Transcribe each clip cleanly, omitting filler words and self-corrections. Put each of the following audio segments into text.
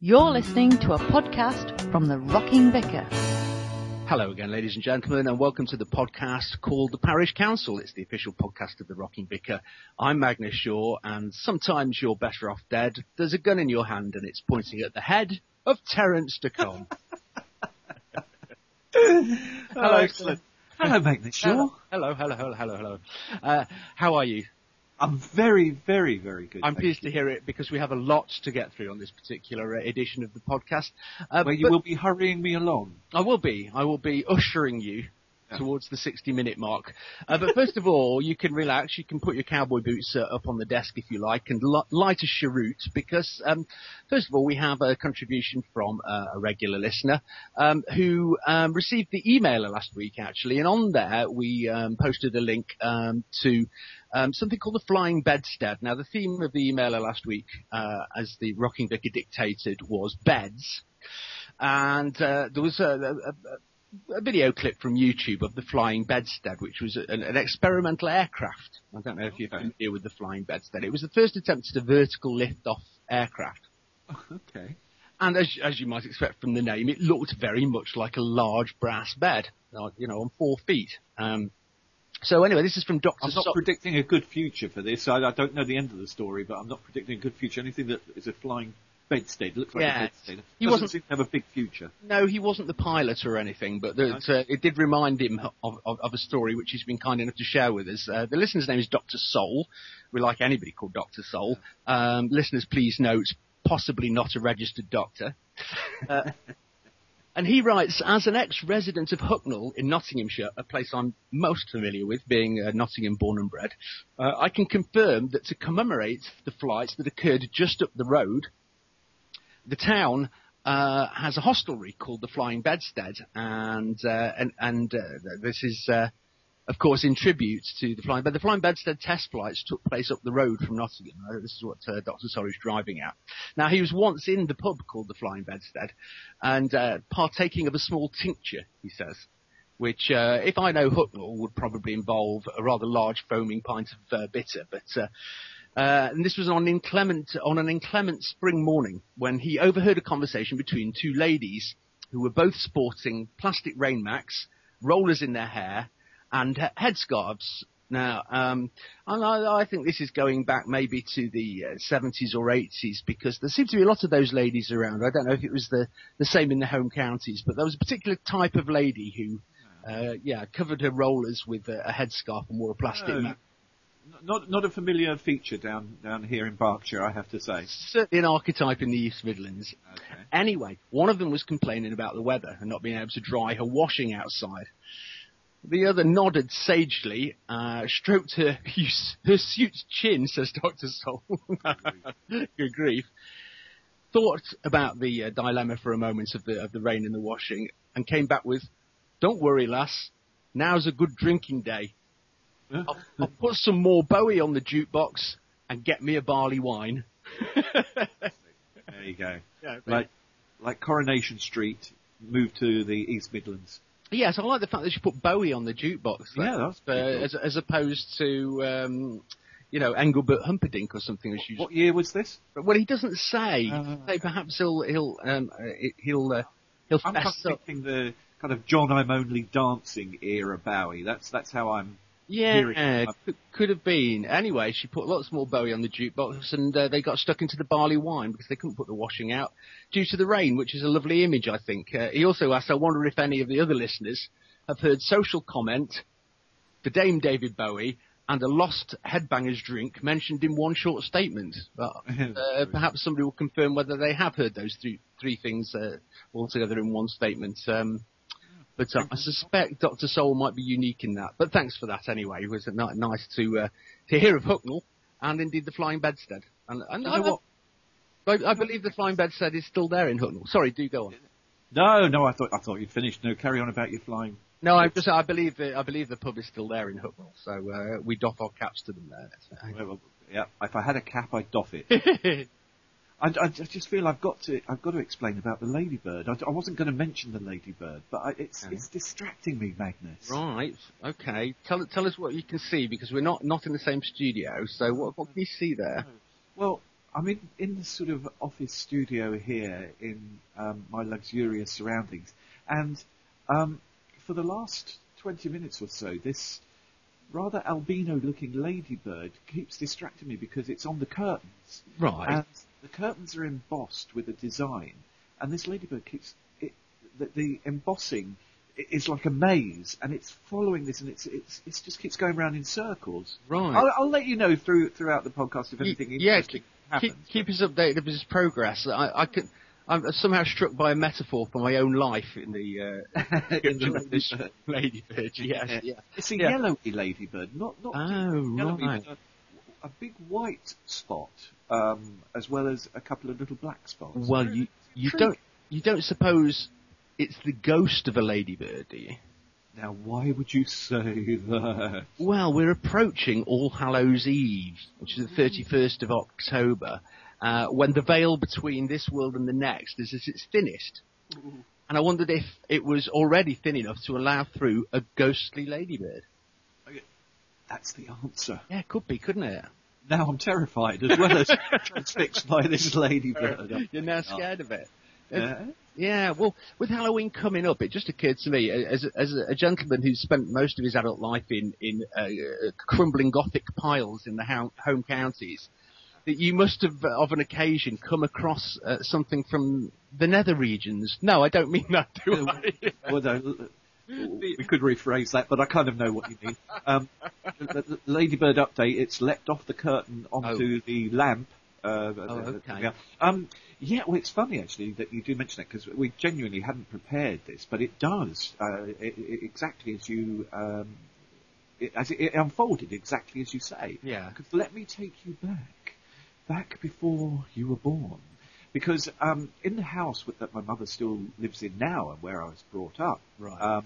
You're listening to a podcast from the Rocking Vicar. Hello again, ladies and gentlemen, and welcome to the podcast called The Parish Council. It's the official podcast of the Rocking Vicar. I'm Magnus Shaw, and sometimes you're better off dead. There's a gun in your hand, and it's pointing at the head of Terence Dacombe. Hello, excellent. Hello, Magnus Shaw. Hello. How are you? I'm very, very, very good. I'm pleased to hear it because we have a lot to get through on this particular edition of the podcast. Where you will be hurrying me along. I will be ushering you towards the 60-minute mark. But first of all, you can relax. You can put your cowboy boots up on the desk if you like and light a cheroot because, first of all, we have a contribution from a regular listener who received the emailer last week, actually. And on there, we posted a link to something called the Flying Bedstead. Now, the theme of the emailer last week, as the Rocking Vicar dictated, was beds. And there was a video clip from YouTube of the Flying Bedstead, which was an experimental aircraft. I don't know if you're familiar with the Flying Bedstead. It was the first attempt at a vertical lift-off aircraft. Okay. And as you might expect from the name, it looked very much like a large brass bed, on 4 feet. So anyway, this is from Dr. I'm not predicting a good future for this. I don't know the end of the story, but I'm not predicting a good future. Anything that is a flying bedstead looks like a bedstead. He doesn't seem to have a big future. No, he wasn't the pilot or anything, but it did remind him of a story which he's been kind enough to share with us. The listener's name is Dr. Soul. We like anybody called Dr. Soul. Listeners, please note, possibly not a registered doctor. And he writes, as an ex-resident of Hucknall in Nottinghamshire, a place I'm most familiar with, being Nottingham born and bred, I can confirm that to commemorate the flights that occurred just up the road, the town has a hostelry called the Flying Bedstead, and this is, of course, in tribute to the Flying Bed. The Flying Bedstead test flights took place up the road from Nottingham. This is what Dr. Soul is driving at. Now, he was once in the pub called the Flying Bedstead and partaking of a small tincture, he says, which, if I know Hucknall, would probably involve a rather large foaming pint of bitter. But and this was on an inclement spring morning when he overheard a conversation between two ladies who were both sporting plastic rain macs, rollers in their hair, and headscarves. Now, I think this is going back maybe to the 70s or 80s because there seemed to be a lot of those ladies around. I don't know if it was the same in the home counties, but there was a particular type of lady who, covered her rollers with a headscarf and wore a plastic mat. Not a familiar feature down here in Berkshire, I have to say. Certainly an archetype in the East Midlands. Okay. Anyway, one of them was complaining about the weather and not being able to dry her washing outside. The other nodded sagely, stroked her suit's chin, says Dr. Soul. Good grief. Thought about the dilemma for a moment of the rain and the washing, and came back with, "Don't worry, lass. Now's a good drinking day. I'll put some more Bowie on the jukebox and get me a barley wine." There you go. Yeah, like Coronation Street moved to the East Midlands. Yes, I like the fact that you put Bowie on the jukebox. Yeah, that's cool. As opposed to, Engelbert Humperdinck or something. What year was this? Well, he doesn't say. Perhaps he'll I'm fess kind of thinking the kind of John I'm Only Dancing era Bowie. That's how I'm hearing it. Could have been. Anyway, she put lots more Bowie on the jukebox, and they got stuck into the barley wine because they couldn't put the washing out due to the rain, which is a lovely image, I think. He also asked, I wonder if any of the other listeners have heard Social Comment, the Dame David Bowie, and a lost headbangers drink mentioned in one short statement. But perhaps somebody will confirm whether they have heard those three things all together in one statement. But I suspect Dr. Soul might be unique in that. But thanks for that anyway. It was nice to hear of Hucknall and indeed the Flying Bedstead. And I believe the Flying Bedstead is still there in Hucknall. Sorry, do go on. No, I thought you'd finished. No, carry on about your flying. No, I believe the pub is still there in Hucknall. So we doff our caps to them there. Well, yeah, if I had a cap, I'd doff it. I just feel I've got to explain about the ladybird. I wasn't going to mention the ladybird, but it's distracting me, Magnus. Right. Okay. Tell us what you can see because we're not in the same studio. So what can you see there? Well, I'm in the sort of office studio here in my luxurious surroundings, and for the last 20 minutes or so, this rather albino-looking ladybird keeps distracting me because it's on the curtains. Right. And the curtains are embossed with a design, and this ladybird keeps the embossing is like a maze, and it's following this, and it just keeps going around in circles. Right. I'll let you know throughout the podcast if anything interesting happens. Keep us updated of his progress. I'm somehow struck by a metaphor for my own life in the ladybird. Yes, yeah. It's a yellowy ladybird, not yellowy, right. but a big white spot, as well as a couple of little black spots. Well, you don't suppose it's the ghost of a ladybird, do you? Now, why would you say that? Well, we're approaching All Hallows Eve, which is the 31st of October, when the veil between this world and the next is at its thinnest. And I wondered if it was already thin enough to allow through a ghostly ladybird. That's the answer. Yeah, it could be, couldn't it? Now I'm terrified, as well as transfixed by this ladybird. You're now scared of it. Yeah. Yeah, well, with Halloween coming up, it just occurred to me, as a gentleman who's spent most of his adult life in crumbling Gothic piles in the home counties, that you must have, of an occasion, come across something from the nether regions. No, I don't mean that, do I? Well, no, we could rephrase that, but I kind of know what you mean. The Ladybird update, it's leapt off the curtain onto the lamp. Okay. Yeah, well, it's funny actually that you do mention that, because we genuinely hadn't prepared this, but it does exactly as you it unfolded exactly as you say. Yeah. Because let me take you back before you were born, because in the house that my mother still lives in now and where I was brought up, right.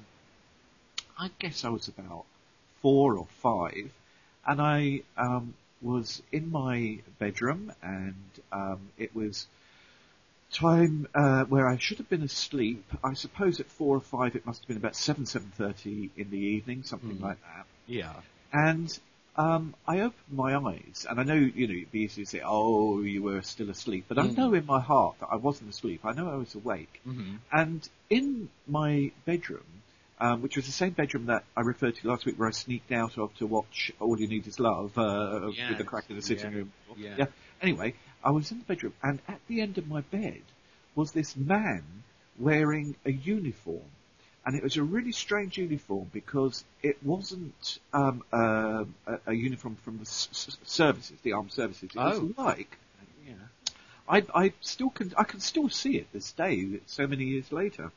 I guess I was about 4 or 5, and I was in my bedroom, and it was time where I should have been asleep. I suppose at 4 or 5 it must have been about 7:30 in the evening, something like that. Yeah. And I opened my eyes, and I know, it'd be easy to say, oh, you were still asleep, but I know in my heart that I wasn't asleep. I know I was awake. Mm-hmm. And in my bedroom, which was the same bedroom that I referred to last week, where I sneaked out of to watch All You Need Is Love with the crack in the sitting room. Yeah. Anyway, I was in the bedroom, and at the end of my bed was this man wearing a uniform. And it was a really strange uniform, because it wasn't a uniform from the services, the armed services. It was like, I can still see it this day, so many years later.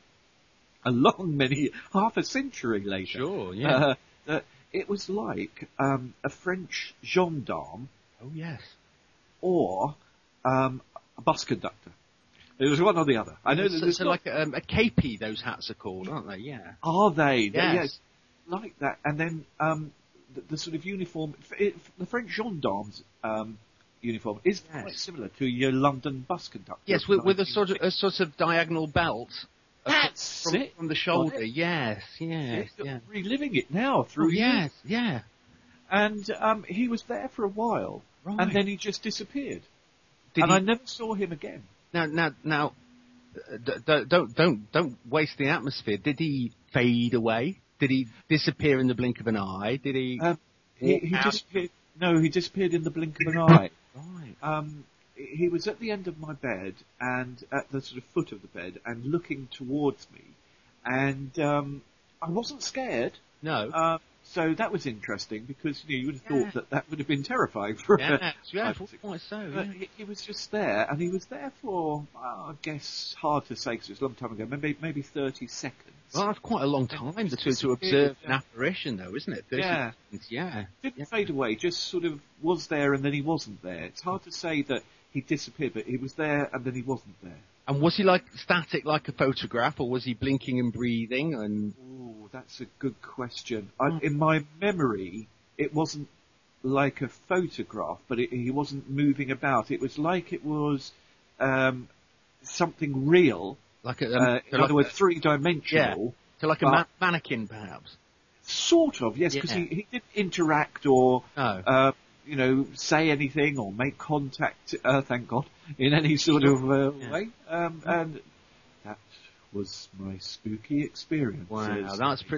Half a century later. Sure, yeah. It was like a French gendarme. Oh, yes. Or a bus conductor. It was one or the other. I know so like a kepi, those hats are called, aren't they? Yeah. Are they? Yes. Yes. Like that. And then the sort of uniform, the French gendarme's uniform is quite similar to your London bus conductor. Yes, with a sort of diagonal belt. That's it. From the shoulder. Yes. Yeah. Reliving it now through years. Yeah. And he was there for a while, right. And then he just disappeared. I never saw him again. Now, don't waste the atmosphere. Did he fade away? Did he disappear in the blink of an eye? Did he? He disappeared. No, he disappeared in the blink of an eye. Right. He was at the end of my bed, and at the sort of foot of the bed, and looking towards me, and I wasn't scared. No. So that was interesting, because you would have thought that would have been terrifying for quite so. But he was just there, and he was there for, I guess, hard to say because it was a long time ago, maybe 30 seconds. Well, that's quite a long time to observe an apparition, though, isn't it? 30 seconds, yeah. Didn't fade away, just sort of was there and then he wasn't there. It's hard to say that he disappeared, but he was there and then he wasn't there. And was he like static, like a photograph, or was he blinking and breathing? And oh, that's a good question. In my memory, it wasn't like a photograph, but he wasn't moving about. It was like it was something real, like in other words, 3-dimensional. Yeah, so like a mannequin, perhaps. Sort of, yes, because he didn't interact or say anything or make contact, thank God, in any sort of way. And that was my spooky experience. Wow,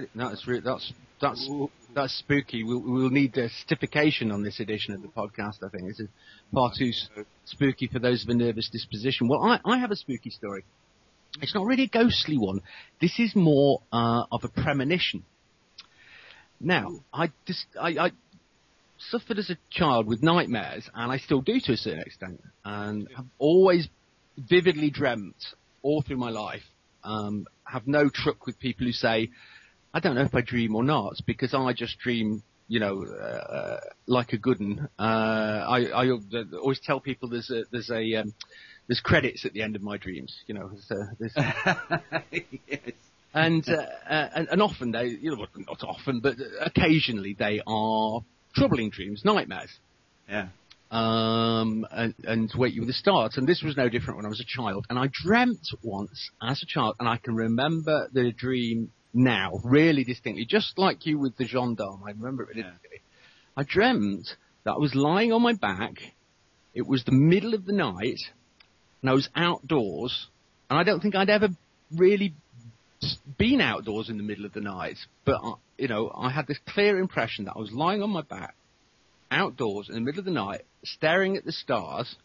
that's spooky. We'll need a certification on this edition of the podcast, I think. It's far too spooky for those of a nervous disposition. Well, I have a spooky story. It's not really a ghostly one. This is more of a premonition. Now, I suffered as a child with nightmares, and I still do to a certain extent, and have always vividly dreamt all through my life. Have no truck with people who say, I don't know if I dream or not, because I just dream, like a good one. I always tell people there's credits at the end of my dreams, There's Yes. And often they, not often, but occasionally they are troubling dreams, nightmares. Yeah. And wake you with the start. And this was no different when I was a child. And I dreamt once as a child, and I can remember the dream now, really distinctly, just like you with the gendarme. I remember it really distinctly. I dreamt that I was lying on my back. It was the middle of the night, and I was outdoors. And I don't think I'd ever really been outdoors in the middle of the night. But, I had this clear impression that I was lying on my back, outdoors in the middle of the night, staring at the stars,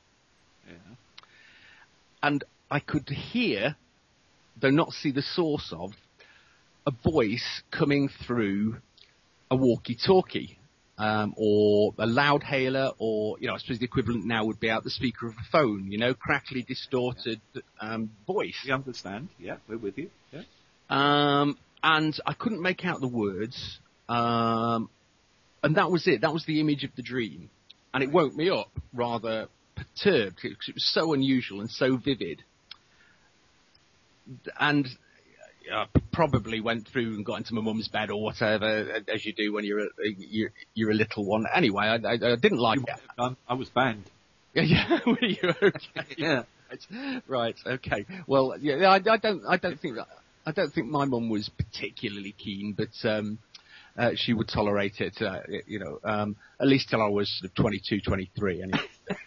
and I could hear, though not see the source of, a voice coming through a walkie-talkie, or a loudhailer, or, I suppose the equivalent now would be out the speaker of a phone, crackly, distorted voice. We understand. Yeah, we're with you. Yeah. And I couldn't make out the words, and that was it. That was the image of the dream. And it woke me up rather perturbed because it was so unusual and so vivid. And I probably went through and got into my mum's bed or whatever, as you do when you're a little one. Anyway, I didn't like it. I was banned. Yeah, were you? Okay. Yeah. Right. Okay. Well, yeah. I don't think my mum was particularly keen, but she would tolerate it, at least till I was sort of 22, 23, anyway.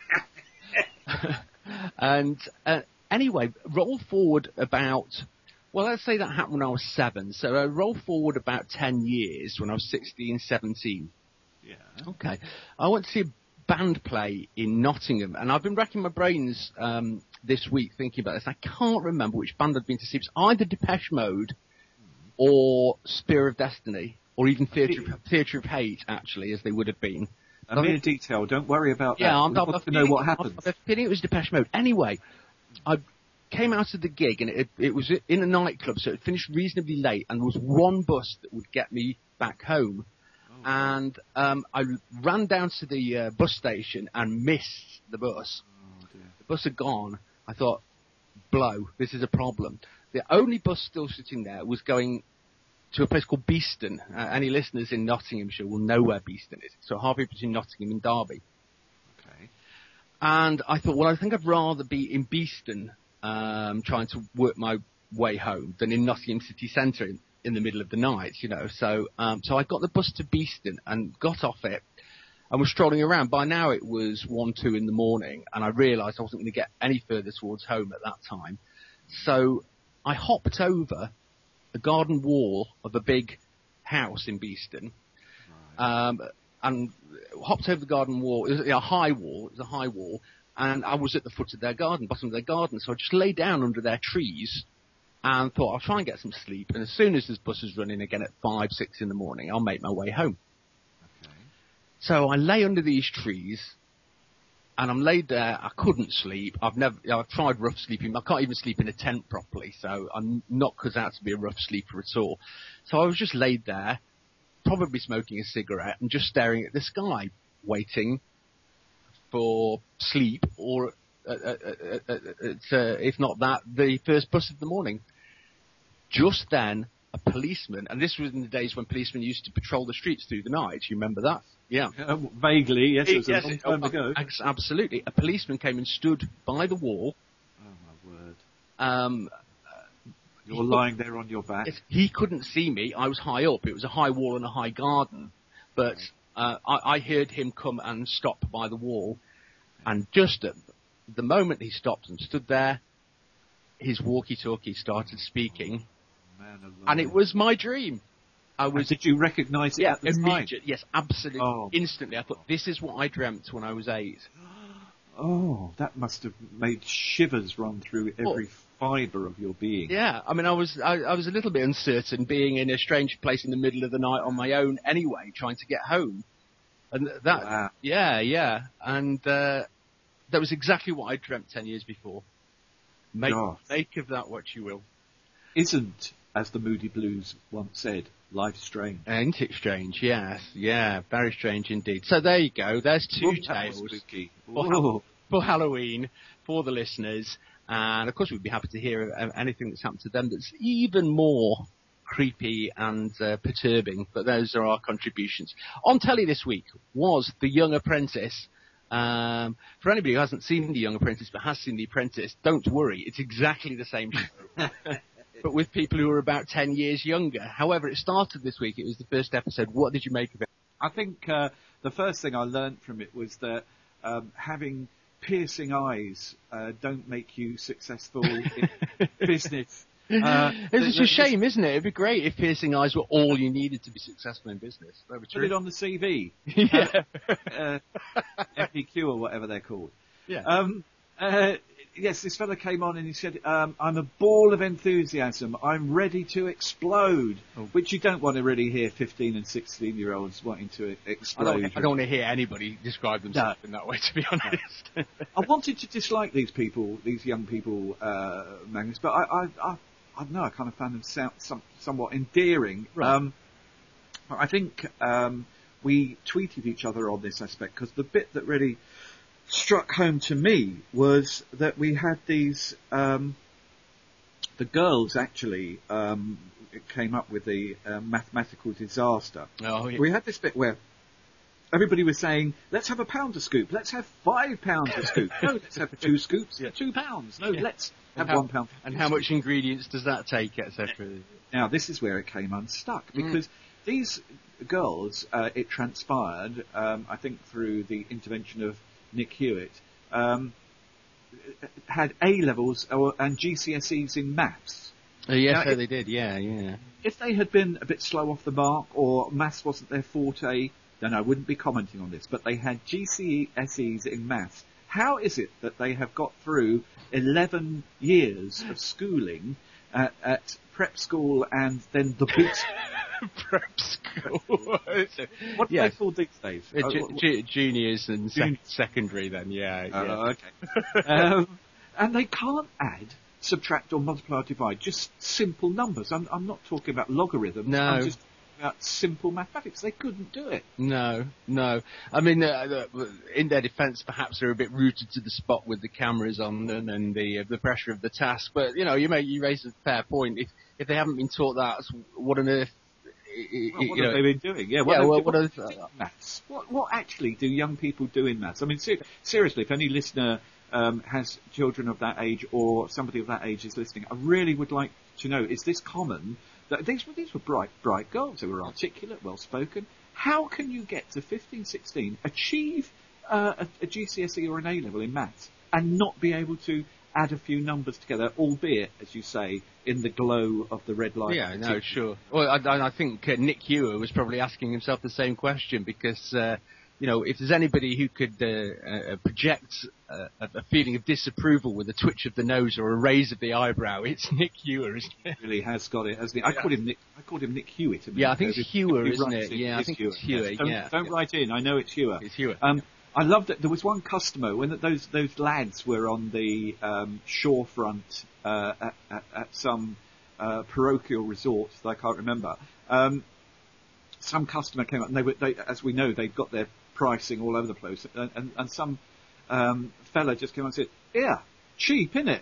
And anyway, roll forward about, let's say that happened when I was 7. So roll forward about 10 years when I was 16, 17. Yeah. Okay. I went to see a band play in Nottingham, and I've been racking my brains this week thinking about this. I can't remember which band I'd been to see. It was either Depeche Mode or Spear of Destiny, or even Theatre of Hate, actually, as they would have been. A mere detail. Don't worry about that. Yeah, I'm not to know what happened. I'm feeling it was Depeche Mode. Anyway, I came out of the gig, and it was in a nightclub, so it finished reasonably late, and there was one bus that would get me back home. Oh. And I ran down to the bus station and missed the bus. Oh, dear. The bus had gone. I thought, blow, this is a problem. The only bus still sitting there was going to a place called Beeston. Any listeners in Nottinghamshire will know where Beeston is. So halfway between Nottingham and Derby. Okay. And I thought, I think I'd rather be in Beeston, trying to work my way home, than in Nottingham city centre in the middle of the night, So I got the bus to Beeston and got off it and was strolling around. By now it was 1, 2 in the morning, and I realised I wasn't going to get any further towards home at that time. So I hopped over the garden wall of a big house in Beeston, and hopped over the garden wall. It was a high wall. It was a high wall, and I was at the foot of their garden, bottom of their garden. So I just lay down under their trees and thought I'll try and get some sleep. And as soon as this bus is running again at 5, 6 in the morning, I'll make my way home. Okay. So I lay under these trees, and I'm laid there. I couldn't sleep. I've tried rough sleeping. I can't even sleep in a tent properly, so I'm not cut out to be a rough sleeper at all. So I was just laid there, probably smoking a cigarette and just staring at the sky, waiting for sleep, or if not that, the first bus of the morning. Just then, a policeman, and this was in the days when policemen used to patrol the streets through the night. You remember that? Yeah. Vaguely, yes. It was a long time ago. Absolutely. A policeman came and stood by the wall. Oh, my word. You're lying there on your back. He couldn't see me. I was high up. It was a high wall and a high garden. But I heard him come and stop by the wall, and just at the moment he stopped and stood there, his walkie-talkie started speaking, and it was my dream. Did you recognise it at the time? Immediate, yes, absolutely, instantly. I thought, this is what I dreamt when I was 8. Oh, that must have made shivers run through every fibre of your being. Yeah, I mean, I was a little bit uncertain being in a strange place in the middle of the night on my own anyway, trying to get home. And that, and that was exactly what I dreamt 10 years before. Make of that what you will. Isn't, as the Moody Blues once said, life strange? Ain't it strange? Yes, yeah, very strange indeed. So there you go. There's 2 tales for Halloween for the listeners, and of course we'd be happy to hear anything that's happened to them that's even more creepy and perturbing. But those are our contributions. On telly this week was The Young Apprentice. For anybody who hasn't seen The Young Apprentice but has seen The Apprentice, don't worry, it's exactly the same show. But with people who are about 10 years younger. However, it started this week. It was the first episode. What did you make of it? I think the first thing I learnt from it was that having piercing eyes don't make you successful in business. It's a shame, isn't it? It'd be great if piercing eyes were all you needed to be successful in business. Put it on the CV. FPQ or whatever they're called. Yeah. Yes, this fella came on and he said, I'm a ball of enthusiasm. I'm ready to explode. Which you don't want to really hear 15 and 16-year-olds wanting to explode. I don't want to hear anybody describe themselves in that way, to be honest. I wanted to dislike these people, these young people, Magnus, but I don't know, I kind of found them somewhat endearing. Right. I think we tweeted each other on this aspect, because the bit that really struck home to me was that we had these, the girls actually came up with the mathematical disaster. Oh, yeah. We had this bit where everybody was saying, let's have a pound a scoop, let's have 5 pounds a scoop, no, let's have 2 scoops for 2 pounds, no, let's have 1 pound. And how much ingredients does that take, etc.? Now, this is where it came unstuck, because these girls, it transpired, I think through the intervention of Nick Hewitt, had A-levels and GCSEs in maths. Yes, they did, yeah. If they had been a bit slow off the mark, or maths wasn't their forte, then I wouldn't be commenting on this, but they had GCSEs in maths. How is it that they have got through 11 years of schooling at prep school and then the big prep school? What do they call these days? Juniors and secondary then, yeah. Okay. And they can't add, subtract or multiply or divide, just simple numbers. I'm not talking about logarithms. No. I'm just talking about simple mathematics. They couldn't do it. No. I mean, in their defence, perhaps they're a bit rooted to the spot with the cameras on them and the pressure of the task. But you raise a fair point. If they haven't been taught that, what on earth? What have they been doing? Yeah. Maths. What actually do young people do in maths? I mean, seriously, if any listener has children of that age or somebody of that age is listening, I really would like to know, is this common? That these were bright girls. They were articulate, well-spoken. How can you get to 15, 16, achieve a GCSE or an A-level in maths and not be able to add a few numbers together, albeit, as you say, in the glow of the red light? Yeah, no, sure. Well, I think Nick Hewitt was probably asking himself the same question because, if there's anybody who could project a feeling of disapproval with a twitch of the nose or a raise of the eyebrow, it's Nick Hewitt, isn't it? He really has got it, hasn't he? I called him Nick Hewitt. I think it's Hewitt, isn't it? Yeah, I think it's Hewitt. Don't write in. I know it's Hewitt. It's Hewitt. I loved that there was one customer when those lads were on the shorefront at some parochial resort that I can't remember. Some customer came up and they as we know, they've got their pricing all over the place, and some fella just came on and said, "Yeah, cheap, innit?"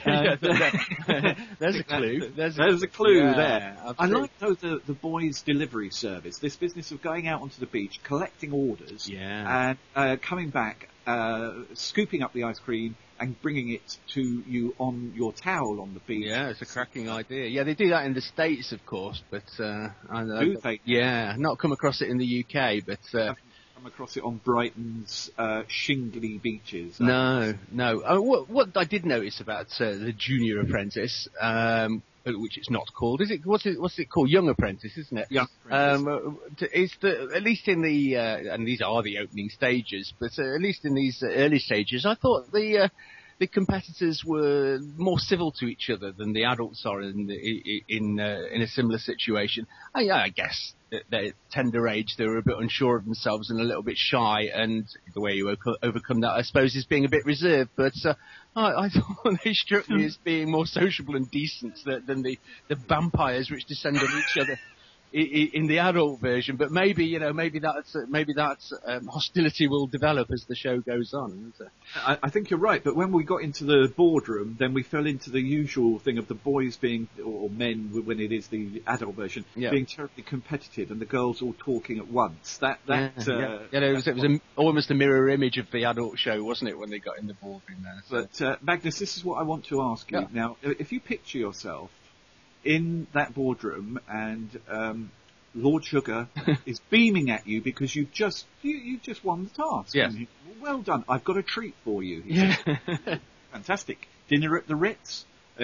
There's a clue. There's a clue there. Absolutely. I like the boys' delivery service. This business of going out onto the beach, collecting orders, and coming back, scooping up the ice cream and bringing it to you on your towel on the beach. Yeah, it's a cracking idea. Yeah, they do that in the States, of course, but do they? Yeah, not come across it in the UK, but come across it on Brighton's shingly beaches. No. What I did notice about the Junior Apprentice, which it's not called, is it? What's it called? Young Apprentice, isn't it? Young Apprentice. Is at least in the and these are the opening stages, but at least in these early stages, I thought the competitors were more civil to each other than the adults are in a similar situation. I guess at their tender age they were a bit unsure of themselves and a little bit shy, and the way you overcome that, I suppose, is being a bit reserved. But I thought they struck me as being more sociable and decent than the vampires which descend on each other in the adult version. But maybe that hostility will develop as the show goes on. I think you're right, but when we got into the boardroom, then we fell into the usual thing of the boys being, or men when it is the adult version, being terribly competitive and the girls all talking at once. It was almost a mirror image of the adult show, wasn't it, when they got in the boardroom there? So. But Magnus, this is what I want to ask you. Now, if you picture yourself in that boardroom and Lord Sugar is beaming at you because you just won the task. Yes. Well done. I've got a treat for you. He said, fantastic. Dinner at the Ritz.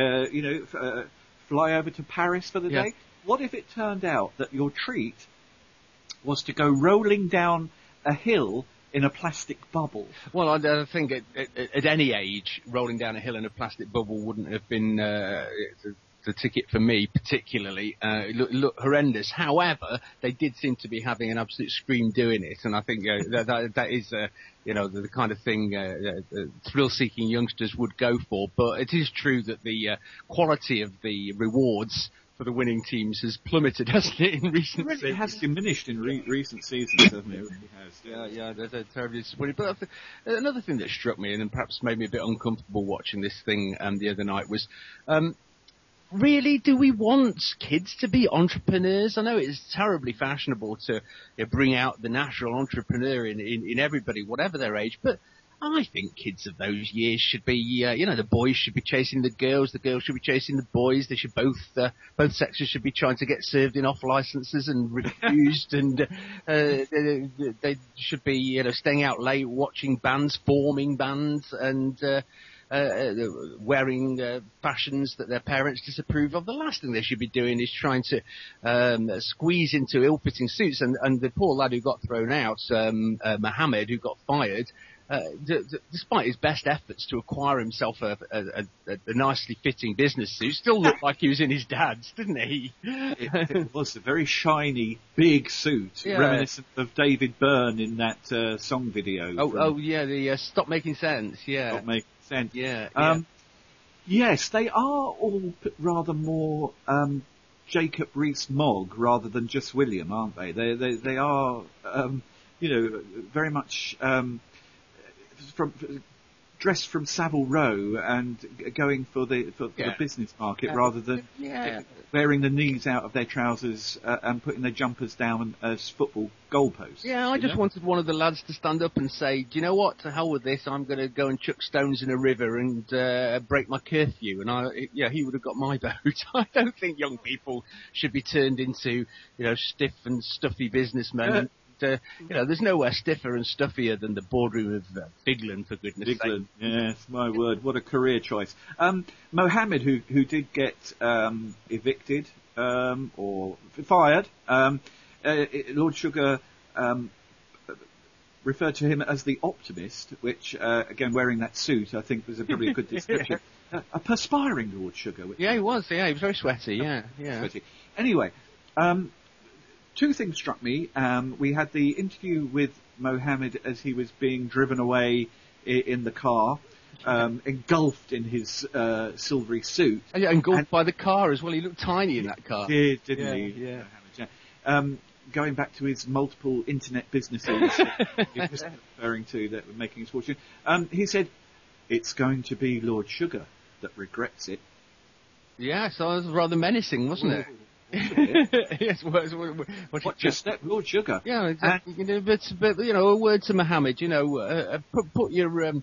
Fly over to Paris for the day. What if it turned out that your treat was to go rolling down a hill in a plastic bubble? Well, I think at any age, rolling down a hill in a plastic bubble wouldn't have been the ticket for me, particularly. Look horrendous. However, they did seem to be having an absolute scream doing it, and I think that is the kind of thing thrill-seeking youngsters would go for. But it is true that the quality of the rewards for the winning teams has plummeted, hasn't it, in recent seasons? It has diminished in recent seasons, hasn't it? It really has. Yeah, they're terribly disappointed. But another thing that struck me and perhaps made me a bit uncomfortable watching this thing the other night was, really, do we want kids to be entrepreneurs? I know it's terribly fashionable to bring out the natural entrepreneur in everybody, whatever their age, but I think kids of those years should be, the boys should be chasing the girls should be chasing the boys. They should both sexes should be trying to get served in off licenses and refused, and they should be, staying out late watching bands, forming bands, and wearing fashions that their parents disapprove of. The last thing they should be doing is trying to squeeze into ill-fitting suits. And the poor lad who got thrown out, Mohammed, who got fired, despite his best efforts to acquire himself a nicely fitting business suit, still looked like he was in his dad's, didn't he? It was a very shiny, big suit, reminiscent of David Byrne in that song video. The Stop Making Sense, Stop Making Sense. Yeah. Yes, they are all rather more Jacob Rees-Mogg rather than just William, aren't they? They are, very much dressed from Savile Row and going for the business market rather than wearing the knees out of their trousers and putting their jumpers down as football goalposts. Yeah, I just wanted one of the lads to stand up and say, do you know what, to hell with this, I'm going to go and chuck stones in a river and break my curfew. And he would have got my vote. I don't think young people should be turned into, stiff and stuffy businessmen. There's nowhere stiffer and stuffier than the boardroom of Bigland, for goodness sake. Bigland, yes, my word, what a career choice. Mohammed, who did get evicted or fired, Lord Sugar referred to him as the optimist, which, again, wearing that suit, I think was probably a good description. A perspiring Lord Sugar. He was. Yeah, he was very sweaty. Yeah. Sweaty. Anyway. Two things struck me. We had the interview with Mohammed as he was being driven away in the car, engulfed in his silvery suit. Yeah, engulfed by the car as well. He looked tiny in that car. He did, didn't he? Yeah. Going back to his multiple internet businesses he was referring to that were making his fortune, he said, it's going to be Lord Sugar that regrets it. Yeah, so it was rather menacing, wasn't it? Yes, what just step, Lord Sugar? Yeah, exactly. But a word to Mohammed. Put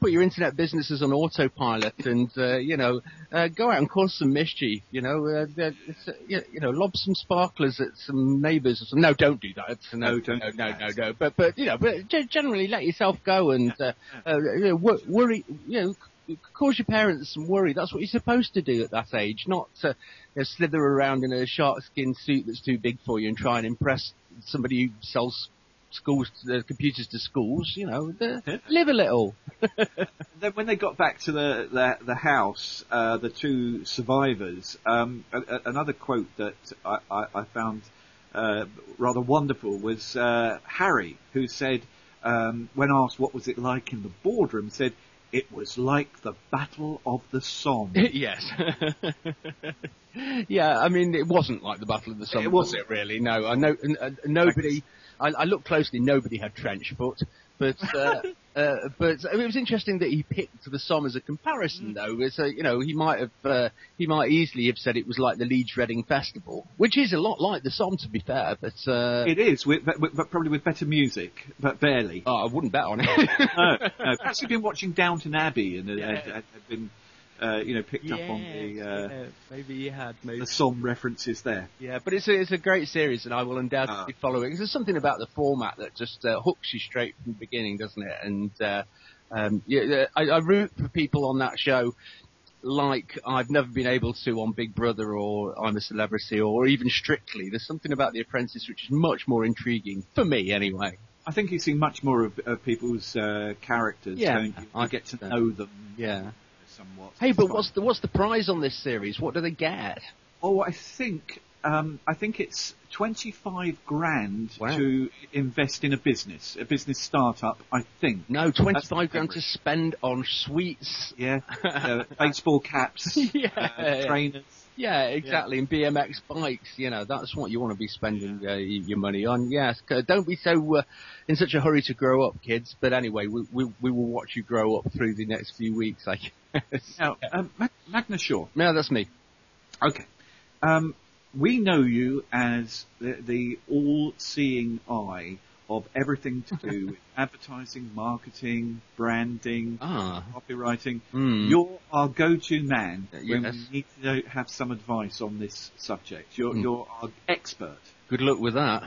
put your internet businesses on autopilot and, go out and cause some mischief, lob some sparklers at some neighbours or something. No, don't do that. No. But generally let yourself go and, worry, cause your parents some worry. That's what you're supposed to do at that age, not slither around in a shark skin suit that's too big for you and try and impress somebody who sells computers to schools. Live a little. Then when they got back to the house, the two survivors, another quote that I found rather wonderful was Harry, who said, when asked what was it like in the boardroom, said, "It was like the Battle of the Somme." Yes. Yeah, I mean, it wasn't like the Battle of the Somme, was it really? No, I know nobody. I looked closely. Nobody had trench foot, but it was interesting that he picked the Somme as a comparison, though. So he might easily have said it was like the Leeds Reading Festival, which is a lot like the Somme, to be fair. But it is, but probably with better music, but barely. Oh, I wouldn't bet on it. No. Perhaps you've been watching Downton Abbey and had been. Picked up on the maybe you had the Somme references there. Yeah, but it's a great series, and I will undoubtedly follow it. There's something about the format that just hooks you straight from the beginning, doesn't it? And I root for people on that show like I've never been able to on Big Brother or I'm a Celebrity or even Strictly. There's something about The Apprentice which is much more intriguing for me, anyway. I think you see much more of people's characters, don't you? I get to know them. Yeah. Somewhat. Hey, but what's the prize on this series? What do they get? Oh, I think it's 25 grand to invest in a business startup. I think. No, 25 grand to spend on sweets. Yeah, baseball caps. Trainers. Yeah, exactly. And BMX bikes. That's what you want to be spending your money on. Yes, don't be so in such a hurry to grow up, kids. But anyway, we will watch you grow up through the next few weeks, I guess. Now, Magnus Shaw. No, that's me. Okay. We know you as the all-seeing eye of everything to do with advertising, marketing, branding, copywriting. You're our go-to man when we need to have some advice on this subject. You're our expert. Good luck with that.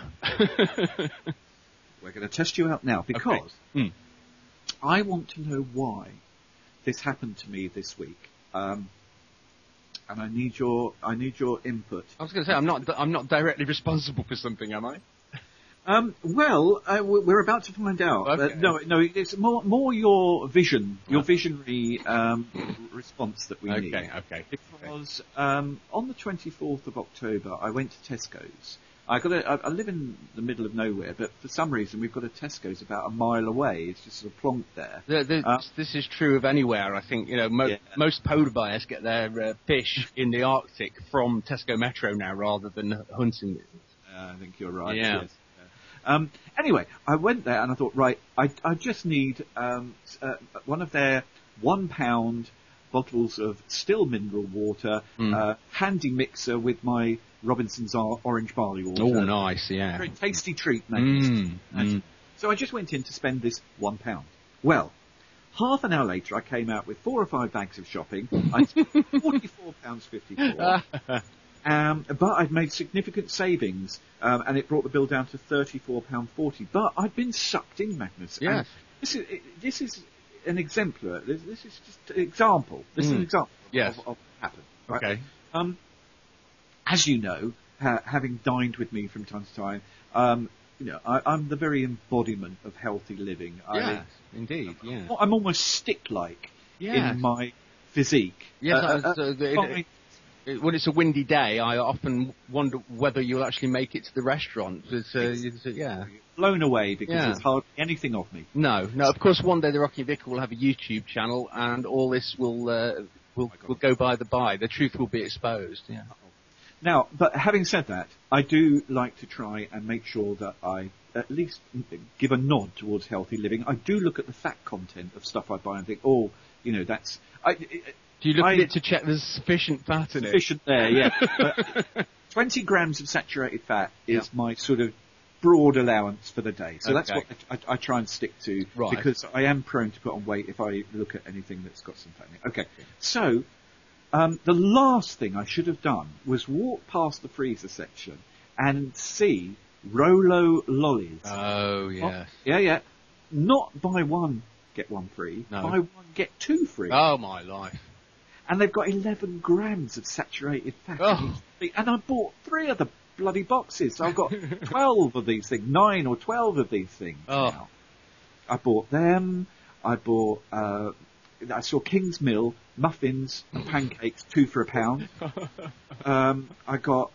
We're going to test you out now because I want to know why this happened to me this week. And I need your input. I was going to say I'm not directly responsible for something, am I? We're about to find out. Okay. No, it's more your vision, your visionary response that we need. Okay. Because on the 24th of October, I went to Tesco's. I live in the middle of nowhere, but for some reason we've got a Tesco's about a mile away. It's just sort of plonked there. This is true of anywhere. I think most polar bears get their fish in the Arctic from Tesco Metro now, rather than hunting it. I think you're right. Yeah. Yes. Anyway, I went there and I thought, right, I just need one of their £1 bottles of still mineral water, handy mixer with my Robinson's orange barley water. Oh, nice, yeah. Very tasty treat, mate. So I just went in to spend this £1. Well, half an hour later, I came out with 4 or 5 bags of shopping. I spent £44.54. But I'd made significant savings, and it brought the bill down to £34.40. But I'd been sucked in, Magnus. Yes. And this is an exemplar. This is just an example. This is an example of what happened. Right? Okay. As you know, having dined with me from time to time, I'm the very embodiment of healthy living. Yes, indeed. Yeah. I'm almost stick-like in my physique. Yes, when it's a windy day, I often wonder whether you'll actually make it to the restaurant. Blown away because there's hardly anything of me. No. Of course, one day the Rocking Vicar will have a YouTube channel, and all this will go by the by. The truth will be exposed. Yeah. Now, but having said that, I do like to try and make sure that I at least give a nod towards healthy living. I do look at the fat content of stuff I buy and think, that's. Do you look at it to check there's sufficient fat in it? Sufficient there, yeah. 20 grams of saturated fat is my sort of broad allowance for the day. So that's Okay. what I try and stick to, Right. because I am prone to put on weight if I look at anything that's got some fat in it. Okay, so the last thing I should have done was walk past the freezer section and see Rolo lollies. Oh, yes. Yeah. Not buy one, get one free. No. Buy one, get two free. Oh, my life. And they've got 11 grams of saturated fat. Oh. And I bought 3 of the bloody boxes. So I've got 12 of these things, 9 or 12 of these things Oh. now. I bought them. I bought, I saw King's Mill muffins and pancakes, 2 for £1. I got,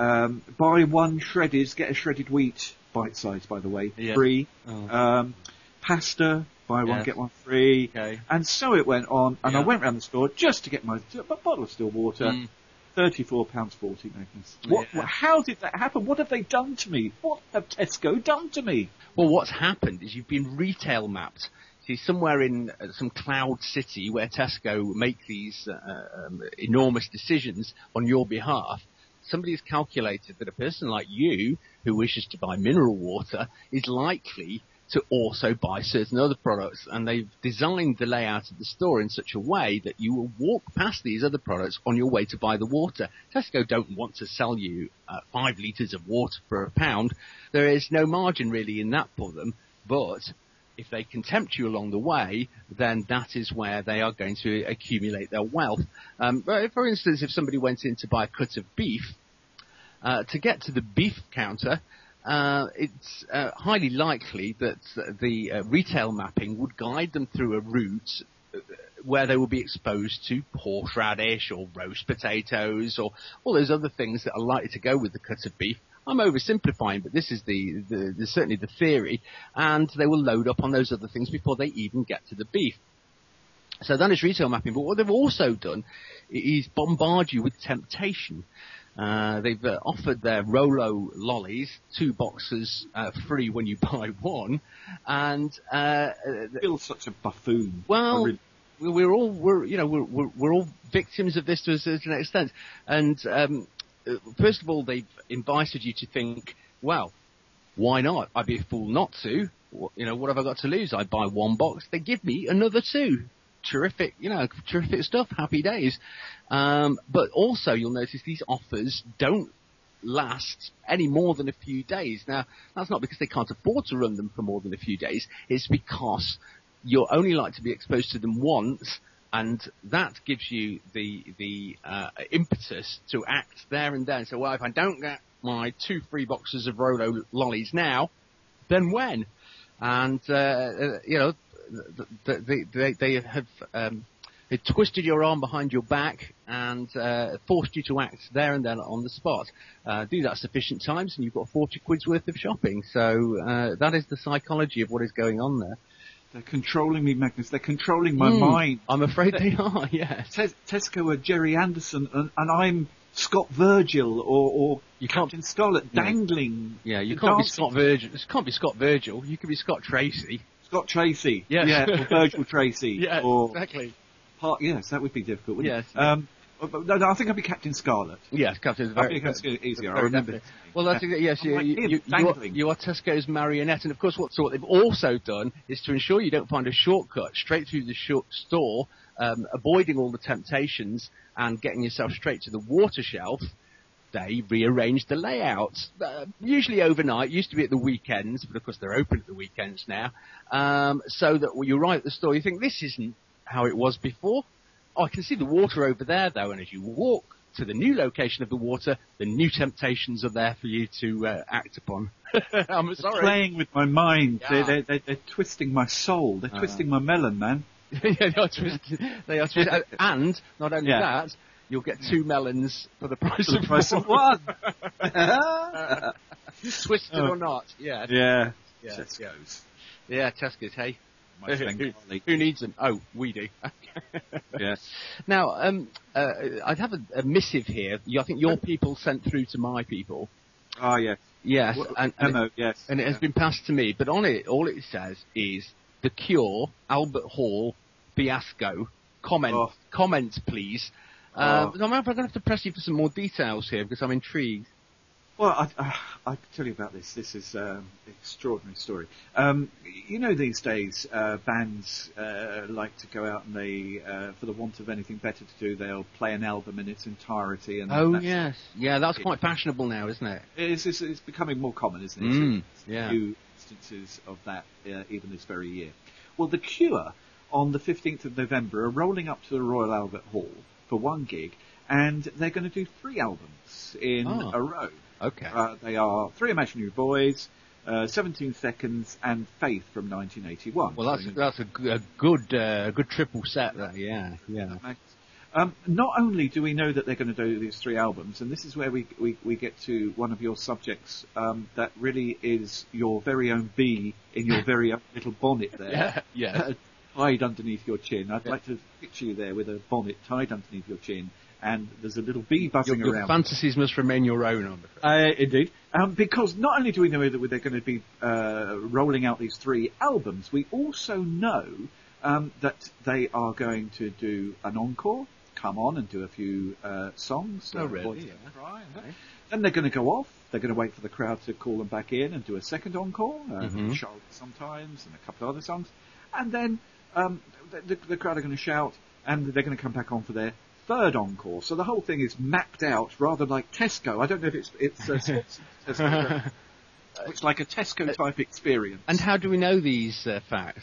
buy one shredded, get a shredded wheat, bite size by the way, Yeah. free. Oh. Pasta, buy one, Yes. get one free. Okay. And so it went on, and I Yeah. went round the store just to get my bottle of still water. Mm. £34.40, Magnus. Yeah. How did that happen? What have they done to me? What have Tesco done to me? Well, what's happened is you've been retail mapped. See, somewhere in some cloud city where Tesco make these enormous decisions on your behalf, somebody has calculated that a person like you who wishes to buy mineral water is likely to also buy certain other products, and they've designed the layout of the store in such a way that you will walk past these other products on your way to buy the water. Tesco don't want to sell you 5 litres of water for £1. There is no margin really in that for them, but if they can tempt you along the way, then that is where they are going to accumulate their wealth. But for instance, if somebody went in to buy a cut of beef, to get to the beef counter, it's highly likely that the retail mapping would guide them through a route where they will be exposed to horseradish or roast potatoes or all those other things that are likely to go with the cut of beef. I'm oversimplifying, but this is certainly the theory, and they will load up on those other things before they even get to the beef. So that is retail mapping, but what they've also done is bombard you with temptation. They've offered their Rolo lollies, 2 boxes free when you buy one, and I feel such a buffoon. well, I really- we're all victims of this to a certain extent. And first of all, they've invited you to think, well, why not? I'd be a fool not to. What have I got to lose? I buy 1 box, they give me another 2. Terrific stuff. Happy days. But also, you'll notice these offers don't last any more than a few days. Now, that's not because they can't afford to run them for more than a few days. It's because you're only like to be exposed to them once, and that gives you the impetus to act there and then. So, well, if I don't get my 2 free boxes of Rolo lollies now, then when? And they have they twisted your arm behind your back and forced you to act there and then on the spot. Do that sufficient times and you've got 40 quid's worth of shopping. So that is the psychology of what is going on there. They're controlling me, Magnus. They're controlling my mind. I'm afraid they are, yes. Tesco are Jerry Anderson, and I'm Scott Virgil or You can't- Captain Scarlet dangling. Yeah, you and can't be dancing. Scott Virgil. This can't be Scott Virgil. You could be Scott Tracy. Scott Tracy. Yes. Yeah, or Virgil Tracy. Yeah, or exactly. Yes, that would be difficult, wouldn't Yes. it? No, I think I'd be Captain Scarlet. Yes, Captain. I think that's easier. I Very remember. definitely. Well, that's yes. I'm like him, dangling. You are Tesco's marionette, and of course, what they've also done is to ensure you don't find a shortcut straight through the store, avoiding all the temptations and getting yourself straight to the water shelf. They rearranged the layouts, usually overnight. Used to be at the weekends, but of course they're open at the weekends now. So that when you arrive at the store, you think this isn't how it was before. Oh, I can see the water over there, though, and as you walk to the new location of the water, the new temptations are there for you to act upon. I'm sorry. Playing with my mind. Yeah. They're twisting my soul. They're twisting my melon, man. Yeah, they are twisted. And not only Yeah. that, you'll get 2 melons for the price For the of price of one. one. Twisted or not. Yeah. Yeah. Yeah. Tesco's. Yeah, Tesco's, hey. My Bengali. Who needs them? Oh, we do. Yeah. Now, I'd have a missive here. I think your people sent through to my people. Oh, yes. Yes, Yes. and it has been passed to me. But on it, all it says is The Cure, Albert Hall, fiasco. Comment, please. Oh. But I'm going to have to press you for some more details here because I'm intrigued. Well, I can tell you about this. This is an extraordinary story. These days, bands like to go out and they, for the want of anything better to do, they'll play an album in its entirety. And Yes. Yeah, that's quite fashionable now, isn't it? It's becoming more common, isn't it? Yeah. A few instances of that even this very year. Well, The Cure, on the 15th of November, are rolling up to the Royal Albert Hall for one gig, and they're going to do 3 albums in a row. Okay. They are 3 Imaginary Boys, 17 Seconds, and Faith from 1981. Well, that's a good triple set there. Yeah. Not only do we know that they're going to do these 3 albums, and this is where we get to one of your subjects that really is your very own bee in your very own little bonnet there. Yeah. Tied underneath your chin. I'd like to picture you there with a bonnet tied underneath your chin, and there's a little bee buzzing around. Your fantasies must remain your own, I'm afraid. Indeed. Because not only do we know that they're going to be rolling out these 3 albums, we also know that they are going to do an encore, come on and do a few songs. Oh, really? Yeah. Cry, then they're going to go off. They're going to wait for the crowd to call them back in and do a second encore, Charlotte sometimes, and a couple of other songs. And then the crowd are going to shout, and they're going to come back on for their 3rd encore. So the whole thing is mapped out rather like Tesco. I don't know if it's Tesco. It's like a Tesco type experience. And how do we know these facts?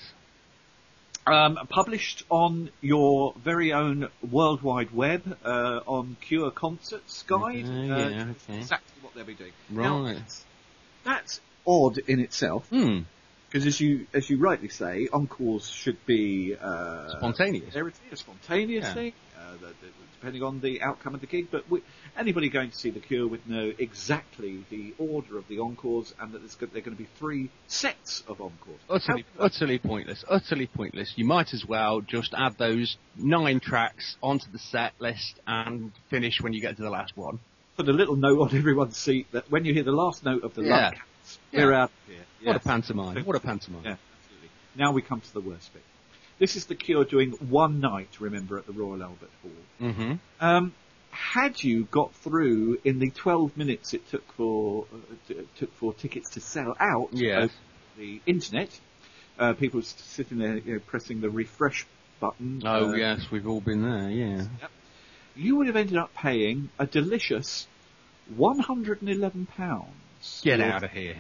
Published on your very own World Wide Web on Cure Concerts Guide. Okay. Exactly what they'll be doing. Right. Now, that's odd in itself. Because as you rightly say, encores should be spontaneous. A spontaneous thing, depending on the outcome of the gig. But anybody going to see The Cure would know exactly the order of the encores, and that they're going to be 3 sets of encores. Utterly pointless. Utterly pointless. You might as well just add those 9 tracks onto the set list and finish when you get to the last one. Put a little note on everyone's seat that when you hear the last note of the Love Cats, we're out of here. Yes. What a pantomime. What a pantomime. Yeah, absolutely. Now we come to the worst bit. This is The Cure doing one night, remember, at the Royal Albert Hall. Had you got through in the 12 minutes it took for tickets to sell out over the internet, people sitting there pressing the refresh button. Oh, yes, we've all been there, yeah. Yep. You would have ended up paying a delicious £111. Get out of here.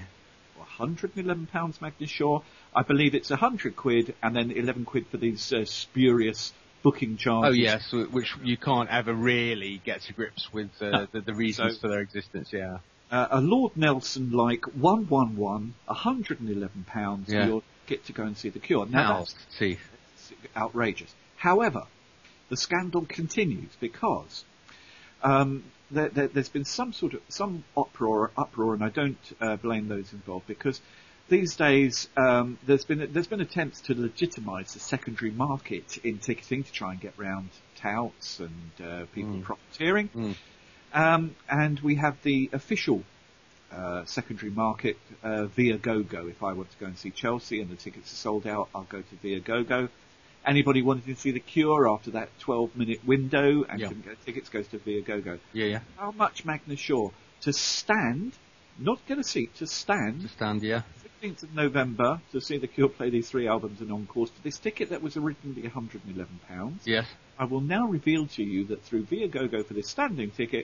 £111, Magnus Shaw. I believe it's £100 and then 11 quid for these spurious booking charges. Oh yes, which you can't ever really get to grips with the reasons for their existence. Yeah. A Lord Nelson like 111, £111 you'll get to go and see The Cure. Now that's outrageous. However, the scandal continues because there's been some uproar, and I don't blame those involved, because these days there's been attempts to legitimise the secondary market in ticketing to try and get round touts and people profiteering, and we have the official secondary market via GoGo. If I want to go and see Chelsea and the tickets are sold out, I'll go to via GoGo. Anybody wanting to see The Cure after that 12-minute window and couldn't get tickets goes to via GoGo. Yeah. How much, Magnus Shaw, to stand, not get a seat, to stand? To stand, yeah. 15th of November to see The Cure play these 3 albums and encores for this ticket that was originally £111. Yes. I will now reveal to you that through via GoGo for this standing ticket,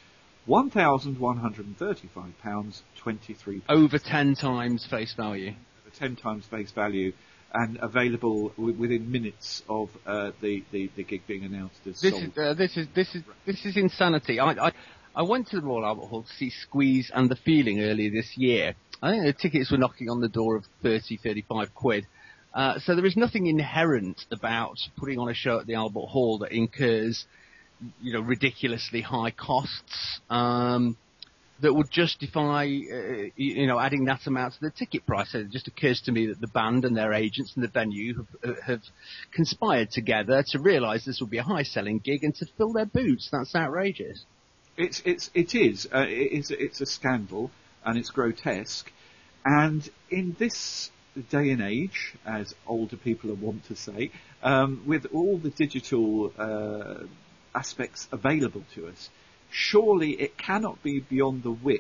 £1,135, 23. Over 10 times face value. Over 10 times face value. And available within minutes of the gig being announced as sold. This is insanity. I went to the Royal Albert Hall to see Squeeze and The Feeling earlier this year. I think the tickets were knocking on the door of 35 quid. So there is nothing inherent about putting on a show at the Albert Hall that incurs, ridiculously high costs. That would justify, adding that amount to the ticket price. It just occurs to me that the band and their agents and the venue have conspired together to realise this will be a high-selling gig and to fill their boots. That's outrageous. It is. It's a scandal and it's grotesque. And in this day and age, as older people are wont to say, with all the digital aspects available to us, surely it cannot be beyond the wit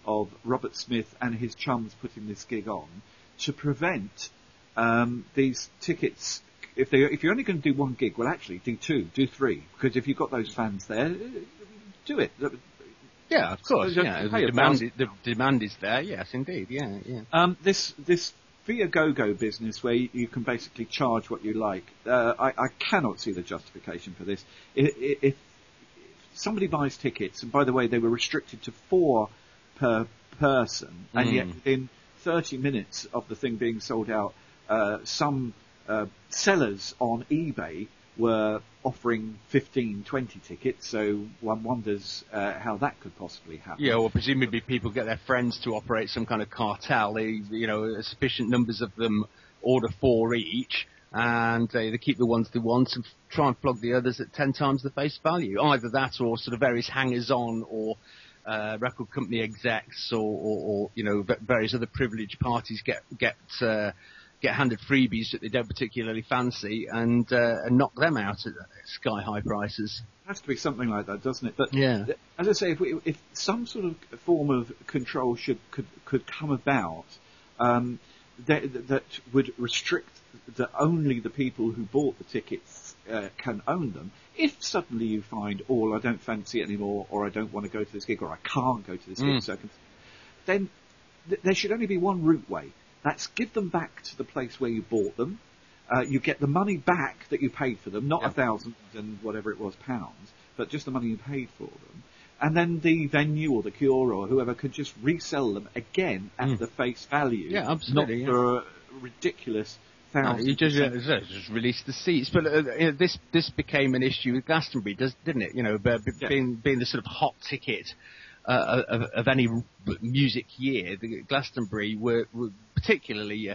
of Robert Smith and his chums putting this gig on to prevent these tickets. If you're only going to do one gig, well, actually do two, do three, because if you've got those fans there, do it. Yeah, of course. So Yeah, the demand is there. Yes, indeed. Yeah, yeah. This Viagogo business where you can basically charge what you like. I cannot see the justification for this. If somebody buys tickets, and by the way, they were restricted to 4 per person, and yet in 30 minutes of the thing being sold out, some sellers on eBay were offering 15, 20 tickets, so one wonders how that could possibly happen. Yeah, well, presumably people get their friends to operate some kind of cartel. Sufficient numbers of them order 4 each, and they keep the ones they want and try and flog the others at 10 times the face value. Either that or sort of various hangers-on or record company execs or various other privileged parties get handed freebies that they don't particularly fancy and knock them out at sky-high prices. It has to be something like that, doesn't it? But yeah. As I say, if some sort of form of control could come about that would restrict that only the people who bought the tickets can own them. If suddenly you find, I don't fancy it anymore, or I don't want to go to this gig, or I can't go to this gig, then there should only be one route way. That's give them back to the place where you bought them. You get the money back that you paid for them, not 1,000 and whatever it was pounds, but just the money you paid for them. And then the venue or the Cure or whoever could just resell them again at the face value. Yeah, absolutely. Not for a ridiculous thousand. You just release the seats. But this became an issue with Glastonbury, didn't it? Being the sort of hot ticket of any music year, the Glastonbury were particularly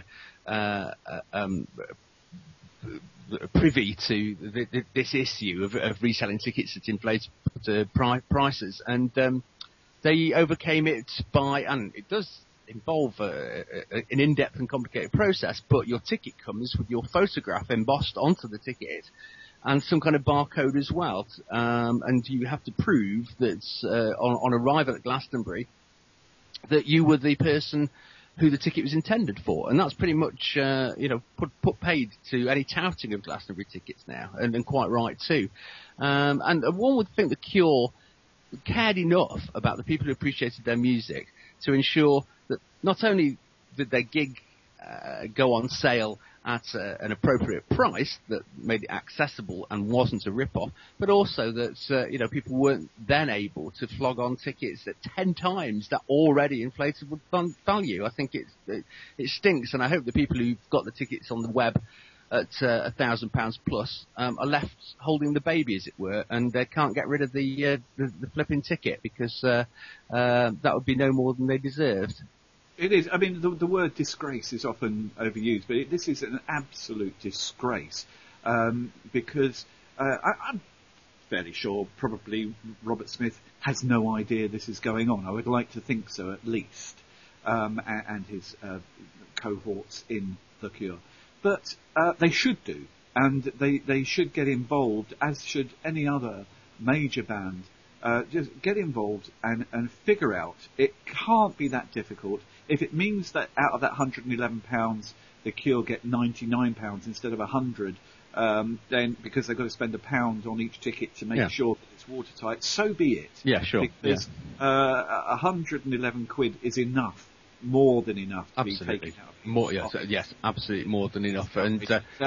privy to this issue of reselling tickets at inflated prices, and they overcame it and it does involve an in-depth and complicated process, but your ticket comes with your photograph embossed onto the ticket and some kind of barcode as well, and you have to prove that on arrival at Glastonbury that you were the person who the ticket was intended for, and that's pretty much put paid to any touting of Glastonbury tickets now, and quite right too. And one would think the Cure cared enough about the people who appreciated their music to ensure that not only did their gig go on sale at an appropriate price that made it accessible and wasn't a rip-off, but also that people weren't then able to flog on tickets at 10 times that already inflated value. I think it stinks, and I hope the people who've got the tickets on the web at £1,000 plus are left holding the baby, as it were, and they can't get rid of the flipping ticket because that would be no more than they deserved. It is. I mean, the word disgrace is often overused, but this is an absolute disgrace because I'm fairly sure probably Robert Smith has no idea this is going on. I would like to think so, at least, and his cohorts in The Cure. But they should do, and they should get involved, as should any other major band. Just get involved and figure out. It can't be that difficult. If it means that out of that £111, the Cure get £99 instead of £100, then because they've got to spend £1 on each ticket to make sure that it's watertight, so be it. Yeah, sure. Because 111 quid is enough, more than enough to be taken out. More, yes, absolutely more than enough. And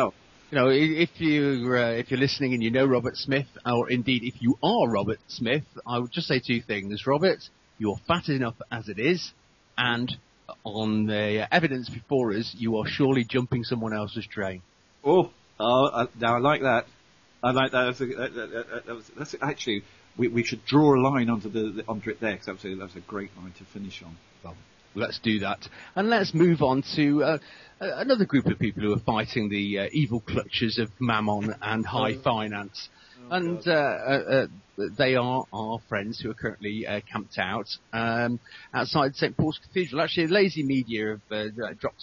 if you're listening and you know Robert Smith, or indeed if you are Robert Smith, I would just say 2 things. Robert, you're fat enough as it is, and on the evidence before us, you are surely jumping someone else's train. Now I like that. I like that. That's actually, we should draw a line under it there, because that was a great line to finish on. Well, let's do that. And let's move on to another group of people who are fighting the evil clutches of mammon and high finance. And they are our friends who are currently camped out outside St Paul's Cathedral. Actually, Lazy Media have dropped a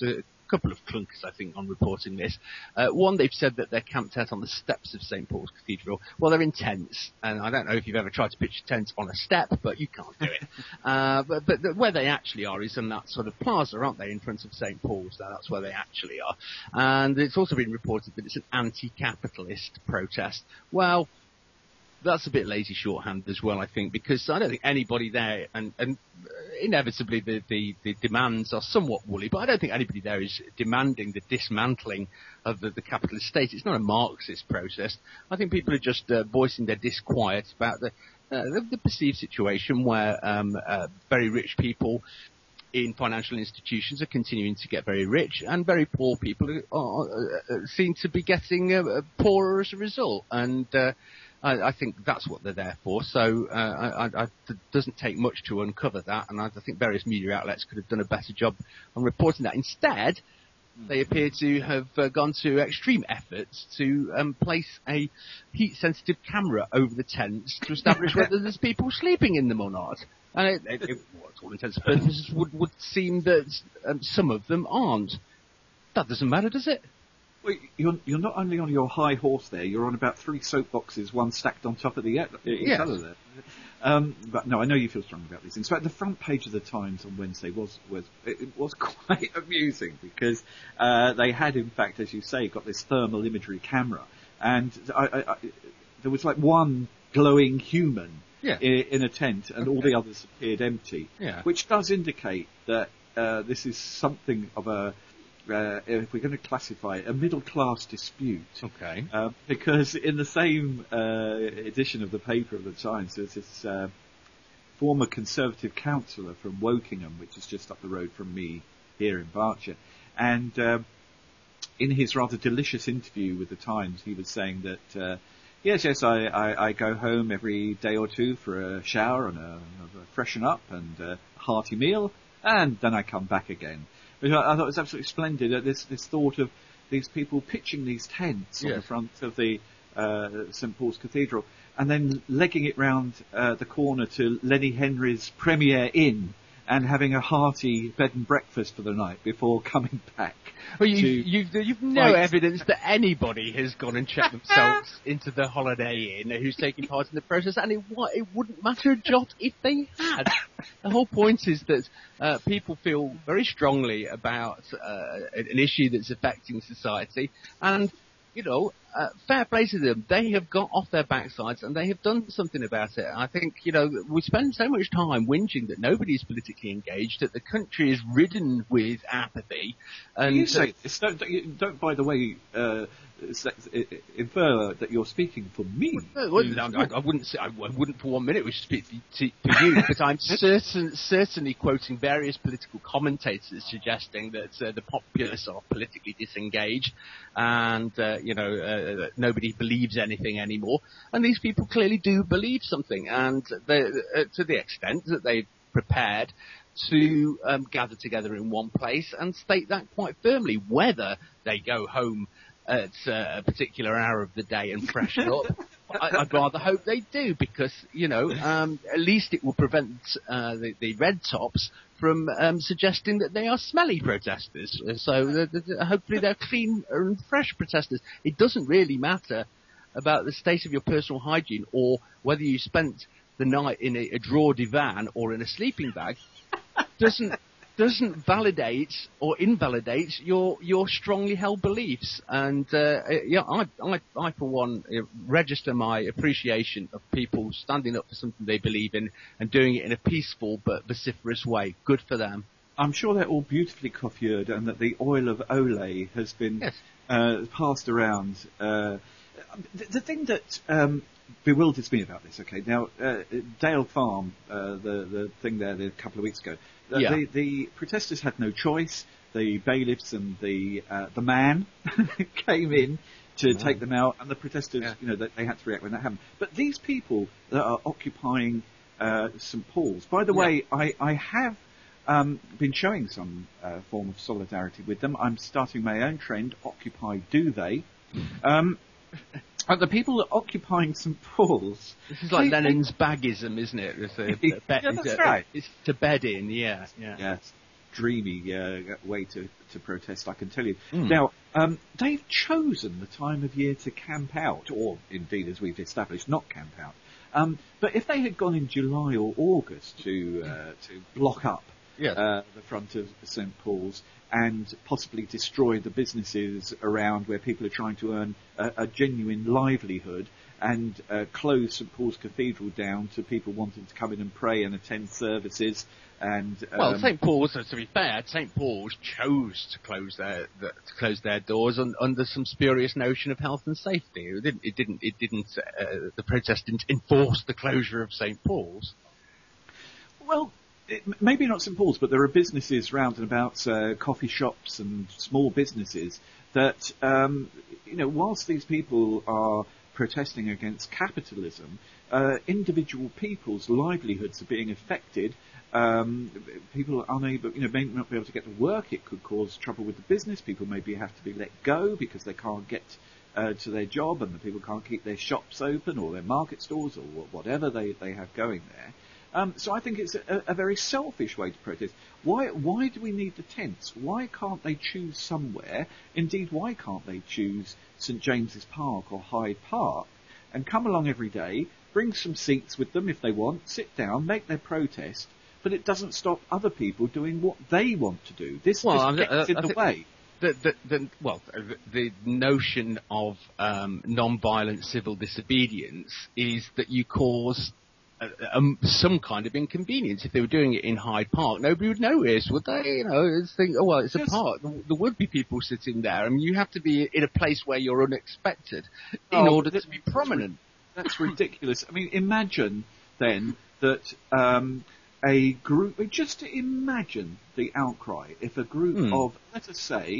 couple of clunkers, I think, on reporting this. One, they've said that they're camped out on the steps of St. Paul's Cathedral. Well, they're in tents, and I don't know if you've ever tried to pitch a tent on a step, but you can't do it. But where they actually are is in that sort of plaza, aren't they, in front of St. Paul's? That's where they actually are. And it's also been reported that it's an anti-capitalist protest. Well, that's a bit lazy shorthand as well, I think, because I don't think anybody there, and inevitably the demands are somewhat woolly, but I don't think anybody there is demanding the dismantling of the capitalist state. It's not a Marxist protest. I think people are just voicing their disquiet about the perceived situation where very rich people in financial institutions are continuing to get very rich, and very poor people seem to be getting poorer as a result. And I think that's what they're there for. So it doesn't take much to uncover that, and I think various media outlets could have done a better job on reporting that. Instead, they appear to have gone to extreme efforts to place a heat-sensitive camera over the tents to establish whether there's people sleeping in them or not. And it to all intents and purposes, would seem that some of them aren't. That doesn't matter, does it? Well, you're not only on your high horse there, you're on about 3 soapboxes, one stacked on top of each other there. But no, I know you feel strong about these things. But the front page of the Times on Wednesday was quite amusing, because they had, in fact, as you say, got this thermal imagery camera, and there was like one glowing human in a tent, and all the others appeared empty, which does indicate that this is something of a, if we're going to classify it, a middle-class dispute. Okay. Because in the same edition of the paper of the Times, there's this former Conservative councillor from Wokingham, which is just up the road from me here in Berkshire, and in his rather delicious interview with the Times, he was saying that yes, I go home every day or two for a shower and a freshen up and a hearty meal, and then I come back again. Which I thought was absolutely splendid. This thought of these people pitching these tents on the front of the St. Paul's Cathedral, and then legging it round the corner to Lenny Henry's Premier Inn and having a hearty bed and breakfast for the night before coming back. Well, you've no evidence that anybody has gone and checked themselves into the Holiday Inn who's taking part in the process, and it wouldn't matter a jot if they had. The whole point is that people feel very strongly about an issue that's affecting society, and fair play to them. They have got off their backsides and they have done something about it. I think, we spend so much time whinging that nobody's politically engaged, that the country is ridden with apathy. And you say this, don't, by the way, infer that you're speaking for me. Well, I wouldn't for 1 minute wish to speak to you, but I'm certainly quoting various political commentators suggesting that the populace are politically disengaged, and nobody believes anything anymore. And these people clearly do believe something, and to the extent that they've prepared to gather together in one place and state that quite firmly. Whether they go home at a particular hour of the day and freshen up, I'd rather hope they do, because at least it will prevent the red tops from suggesting that they are smelly protesters. So hopefully they're clean and fresh protesters. It doesn't really matter about the state of your personal hygiene or whether you spent the night in a drawer divan or in a sleeping bag. Doesn't validate or invalidate your strongly held beliefs. And I for one register my appreciation of people standing up for something they believe in and doing it in a peaceful but vociferous way. Good for them. I'm sure they're all beautifully coiffured, and that the oil of Olay has been passed around. The thing that bewilders me about this, okay, now Dale Farm, the thing there a couple of weeks ago, the protesters had no choice. The bailiffs and the man came in to take them out, and the protesters, they had to react when that happened. But these people that are occupying St. Paul's, by the way, I have been showing some form of solidarity with them. I'm starting my own trend, Occupy Do They. The people that are occupying St. Paul's... This is like Lenin's baggism, isn't it? That's right. It's to bed in, yeah. Dreamy way to to protest, I can tell you. Now, they've chosen the time of year to camp out, or indeed, as we've established, not camp out. But if they had gone in July or August to block up the front of St Paul's and possibly destroy the businesses around where people are trying to earn a genuine livelihood, and close St Paul's Cathedral down to people wanting to come in and pray and attend services. And well, St Paul's, to be fair, St Paul's chose to close their doors under some spurious notion of health and safety. The protest didn't enforce the closure of St Paul's. Well, maybe not St Paul's, but there are businesses round and about, coffee shops and small businesses that, whilst these people are protesting against capitalism, individual people's livelihoods are being affected. People are unable, may not be able to get to work. It could cause trouble with the business. People maybe have to be let go because they can't get to their job, and the people can't keep their shops open or their market stores or whatever they have going there. So I think it's a very selfish way to protest. Why do we need the tents? Why can't they choose somewhere? Indeed, why can't they choose St James's Park or Hyde Park and come along every day, bring some seats with them if they want, sit down, make their protest, but it doesn't stop other people doing what they want to do. This just gets in the way. The notion of non-violent civil disobedience is that you cause some kind of inconvenience. If they were doing it in Hyde Park, nobody would notice, would they? It's a park. There would be people sitting there. I mean, you have to be in a place where you're unexpected in order to be prominent. That's ridiculous. I mean, imagine then that a group, just imagine the outcry if a group of, let us say,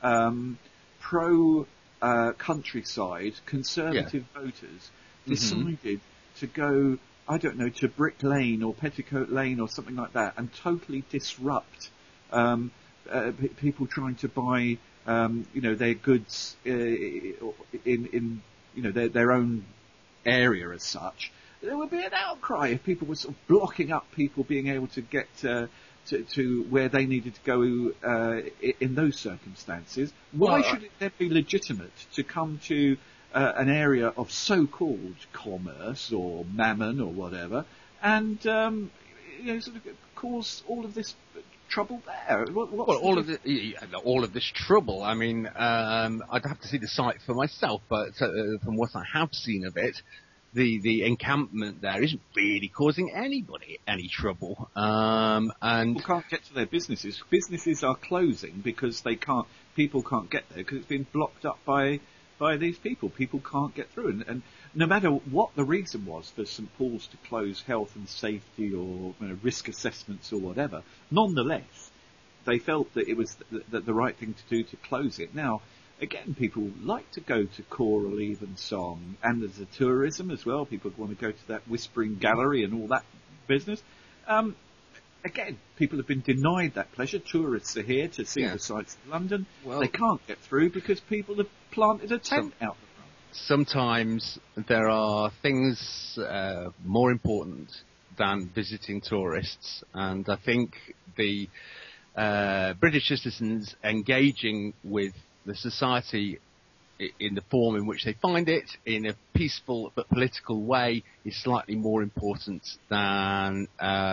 pro-countryside conservative voters decided to go, I don't know, to Brick Lane or Petticoat Lane or something like that, and totally disrupt people trying to buy, their goods in their own area as such. There would be an outcry if people were sort of blocking up people being able to get to where they needed to go in those circumstances. Why should it then be legitimate to come to an area of so-called commerce or mammon or whatever, and sort of cause all of this trouble there? All of this trouble. I mean, I'd have to see the site for myself, but from what I have seen of it, the encampment there isn't really causing anybody any trouble. And people can't get to their businesses. Businesses are closing because people can't get there because it's been blocked up by these people. People can't get through. And no matter what the reason was for St Paul's to close health and safety or risk assessments or whatever, nonetheless, they felt that it was the right thing to do to close it. Now, again, people like to go to Choral Evensong, and there's a tourism as well. People want to go to that Whispering Gallery and all that business. Again, people have been denied that pleasure. Tourists are here to see the sights of London. Well, they can't get through because people have planted a tent out the front. Sometimes there are things more important than visiting tourists, and I think the British citizens engaging with the society in the form in which they find it, in a peaceful but political way, is slightly more important than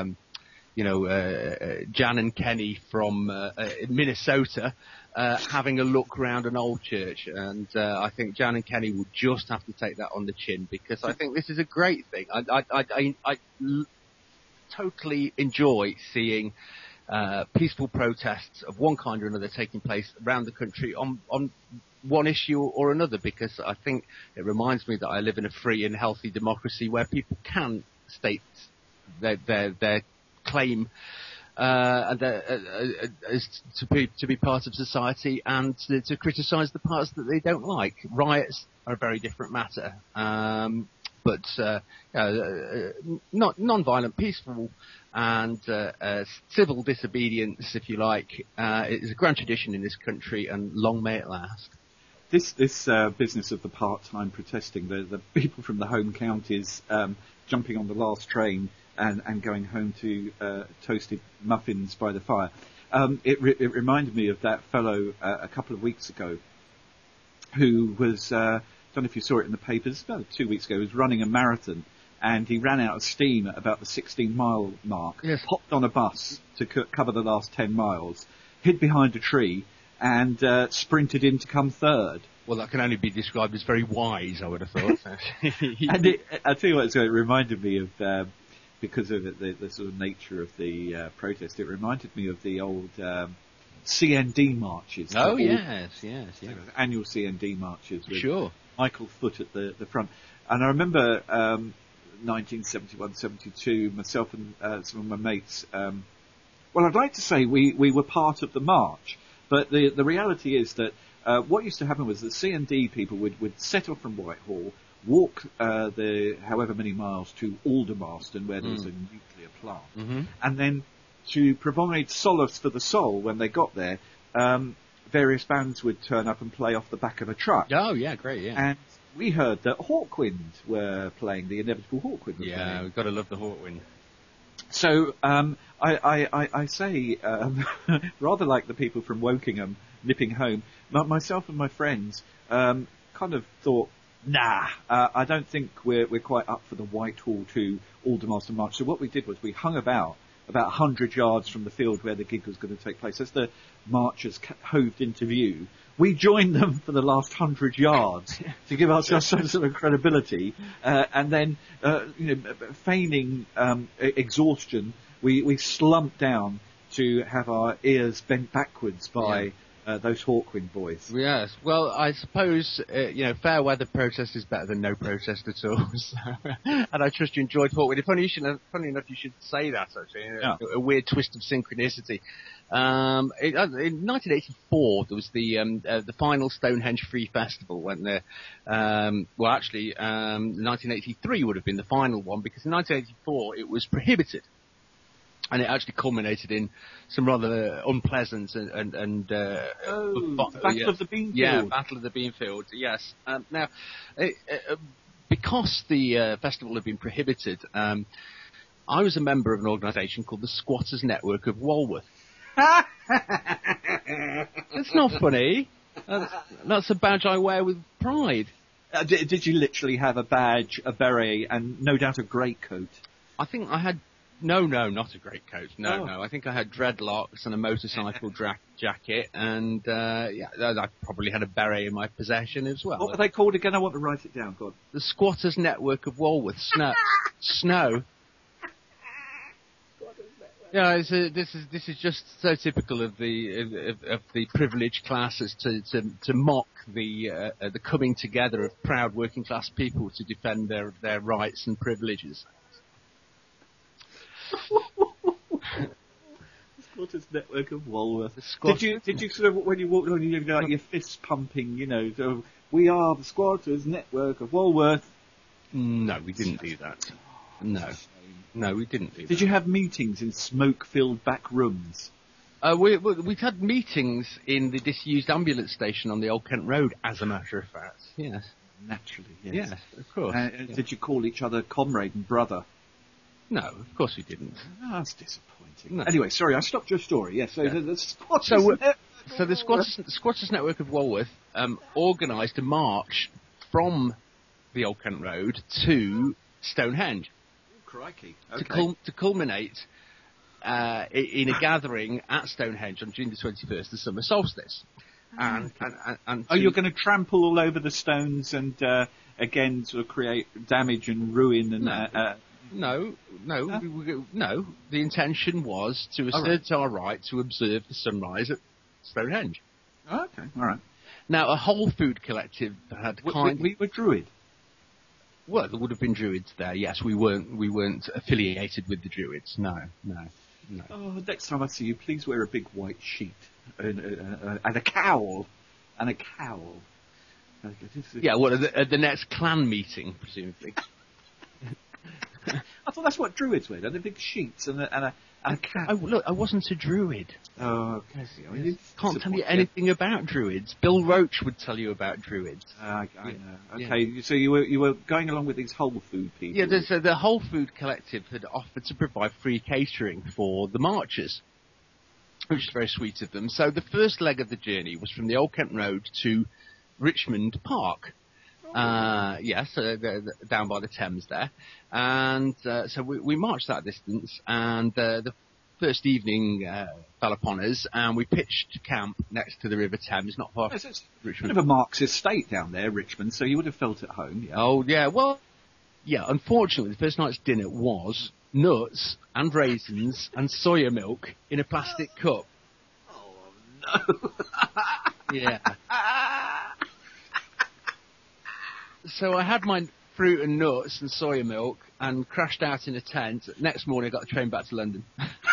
Jan and Kenny from Minnesota having a look round an old church. And I think Jan and Kenny would just have to take that on the chin, because I think this is a great thing. I totally enjoy seeing peaceful protests of one kind or another taking place around the country on one issue or another, because I think it reminds me that I live in a free and healthy democracy where people can state their claim to be part of society and to criticise the parts that they don't like. Riots are a very different matter, but non-violent, peaceful and civil disobedience, if you like, is a grand tradition in this country, and long may it last. This business of the part-time protesting, the people from the home counties jumping on the last train and going home to toasted muffins by the fire. it reminded me of that fellow a couple of weeks ago who was, I don't know if you saw it in the papers, about 2 weeks ago, he was running a marathon, and he ran out of steam at about the 16-mile mark, Yes. hopped on a bus to cover the last 10 miles, hid behind a tree, and sprinted in to come third. Well, that can only be described as very wise, I would have thought. And I'll tell you what, so it reminded me of, because of the sort of nature of the protest, it reminded me of the old CND marches. Oh, yes. Annual CND marches with Sure. Michael Foot at the front. And I remember 1971, 72, myself and some of my mates, well, I'd like to say we were part of the march, but the reality is that what used to happen was the CND people would set off from Whitehall, walk the however many miles to Aldermaston, where there's a nuclear plant, and then to provide solace for the soul when they got there, various bands would turn up and play off the back of a truck. Oh, yeah, great, yeah. And we heard that Hawkwind were playing, the inevitable Hawkwind were playing. We've got to love the Hawkwind. So I say, rather like the people from Wokingham nipping home, myself and my friends kind of thought, nah, I don't think we're quite up for the Whitehall to Aldermaston March. So what we did was we hung about 100 yards from the field where the gig was going to take place. As the marchers hoved into view, we joined them for the last 100 yards to give ourselves some sort of credibility, and then, feigning exhaustion, we slumped down to have our ears bent backwards by those Hawkwind boys. Yes. Well, I suppose, fair weather protest is better than no protest at all. So, and I trust you enjoyed Hawkwind. Funny enough, you should say that, actually. Yeah. A weird twist of synchronicity. In 1984, there was the final Stonehenge Free Festival when 1983 would have been the final one, because in 1984 it was prohibited. And it actually culminated in some rather unpleasant and Battle of the Beanfield. Yeah, Battle of the Beanfield. Yes. Now, because the festival had been prohibited, I was a member of an organisation called the Squatters Network of Walworth. It's not funny. That's a badge I wear with pride. Did you literally have a badge, a beret, and no doubt a greatcoat? I think I had. No, not a greatcoat. No. I think I had dreadlocks and a motorcycle jacket, and I probably had a beret in my possession as well. What were they called again? I want to write it down. God. The Squatters Network of Walworth. Snow. Yeah, this is just so typical of the privileged classes to mock the coming together of proud working class people to defend their rights and privileges. Squatters Network of Walworth. Did you sort of, when you walked on, you know, like your fists pumping, sort of, we are the Squatters Network of Walworth? No, we didn't do that. No, we didn't do that. Did you have meetings in smoke-filled back rooms? We've had meetings in the disused ambulance station on the Old Kent Road, as a matter of fact. Yes. Naturally, yes. Yes, of course. Did you call each other comrade and brother? No, of course we didn't. Oh, that's disappointing. No. Anyway, sorry, I stopped your story. Yes, so the Squatters So the Squatters Network of Walworth organised a march from the Old Kent Road to Stonehenge. Crikey. Okay. To culminate in a gathering at Stonehenge on June the 21st, the summer solstice. And you're going to trample all over the stones and again sort of create damage and ruin and. No. The intention was to assert our right to observe the sunrise at Stonehenge. Oh, okay, all right. Now, a Whole Food Collective had We were Druid. Well, there would have been Druids there. Yes, we weren't affiliated with the Druids. No. Oh, next time I see you, please wear a big white sheet and a cowl. Yeah, at the next clan meeting, presumably. I thought that's what Druids wear. They're big sheets and a cap. Oh, look, I wasn't a Druid. Oh, okay. I can't tell you anything about Druids. Bill Roach would tell you about Druids. I know. Okay, so you were going along with these Whole Food people. Yeah, so the Whole Food Collective had offered to provide free catering for the marchers. which is very sweet of them. So the first leg of the journey was from the Old Kent Road to Richmond Park. Down by the Thames there. And so we marched that distance, and the first evening fell upon us, and we pitched camp next to the River Thames, not far from Richmond. It's a bit of a Marxist state down there, Richmond, so you would have felt at home. Yeah. Oh, yeah. Well, yeah, unfortunately, the first night's dinner was nuts and raisins and soya milk in a plastic cup. Oh, no. Yeah. So I had my fruit and nuts and soya milk and crashed out in a tent. Next morning I got the train back to London.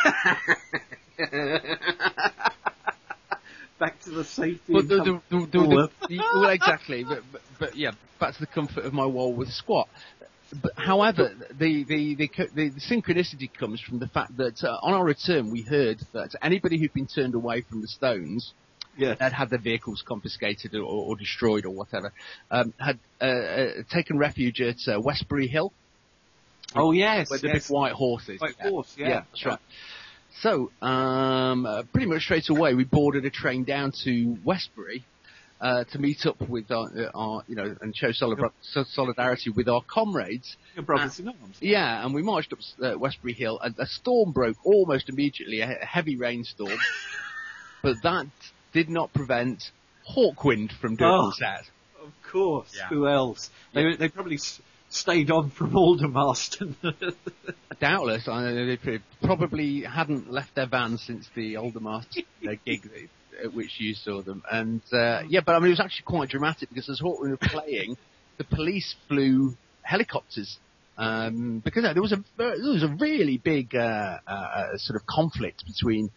Back to the safety. But well, exactly. But yeah, back to the comfort of my Walworth squat. But however, the synchronicity comes from the fact that on our return we heard that anybody who'd been turned away from the Stones, that had their vehicles confiscated or destroyed or whatever, had taken refuge at Westbury Hill. Oh yes, where the big white horses. White horse, yeah, that's right. So pretty much straight away we boarded a train down to Westbury to meet up with our and show solidarity with our comrades. Your brothers in arms. Yeah, and we marched up Westbury Hill, and a storm broke almost immediately, a heavy rainstorm, but that did not prevent Hawkwind from doing that. Of course. Yeah. Who else? They probably stayed on from Aldermaston. Doubtless. They probably hadn't left their van since the Aldermaston gig at which you saw them. And, but I mean, it was actually quite dramatic because as Hawkwind were playing, the police flew helicopters. Because there was a really big, sort of conflict between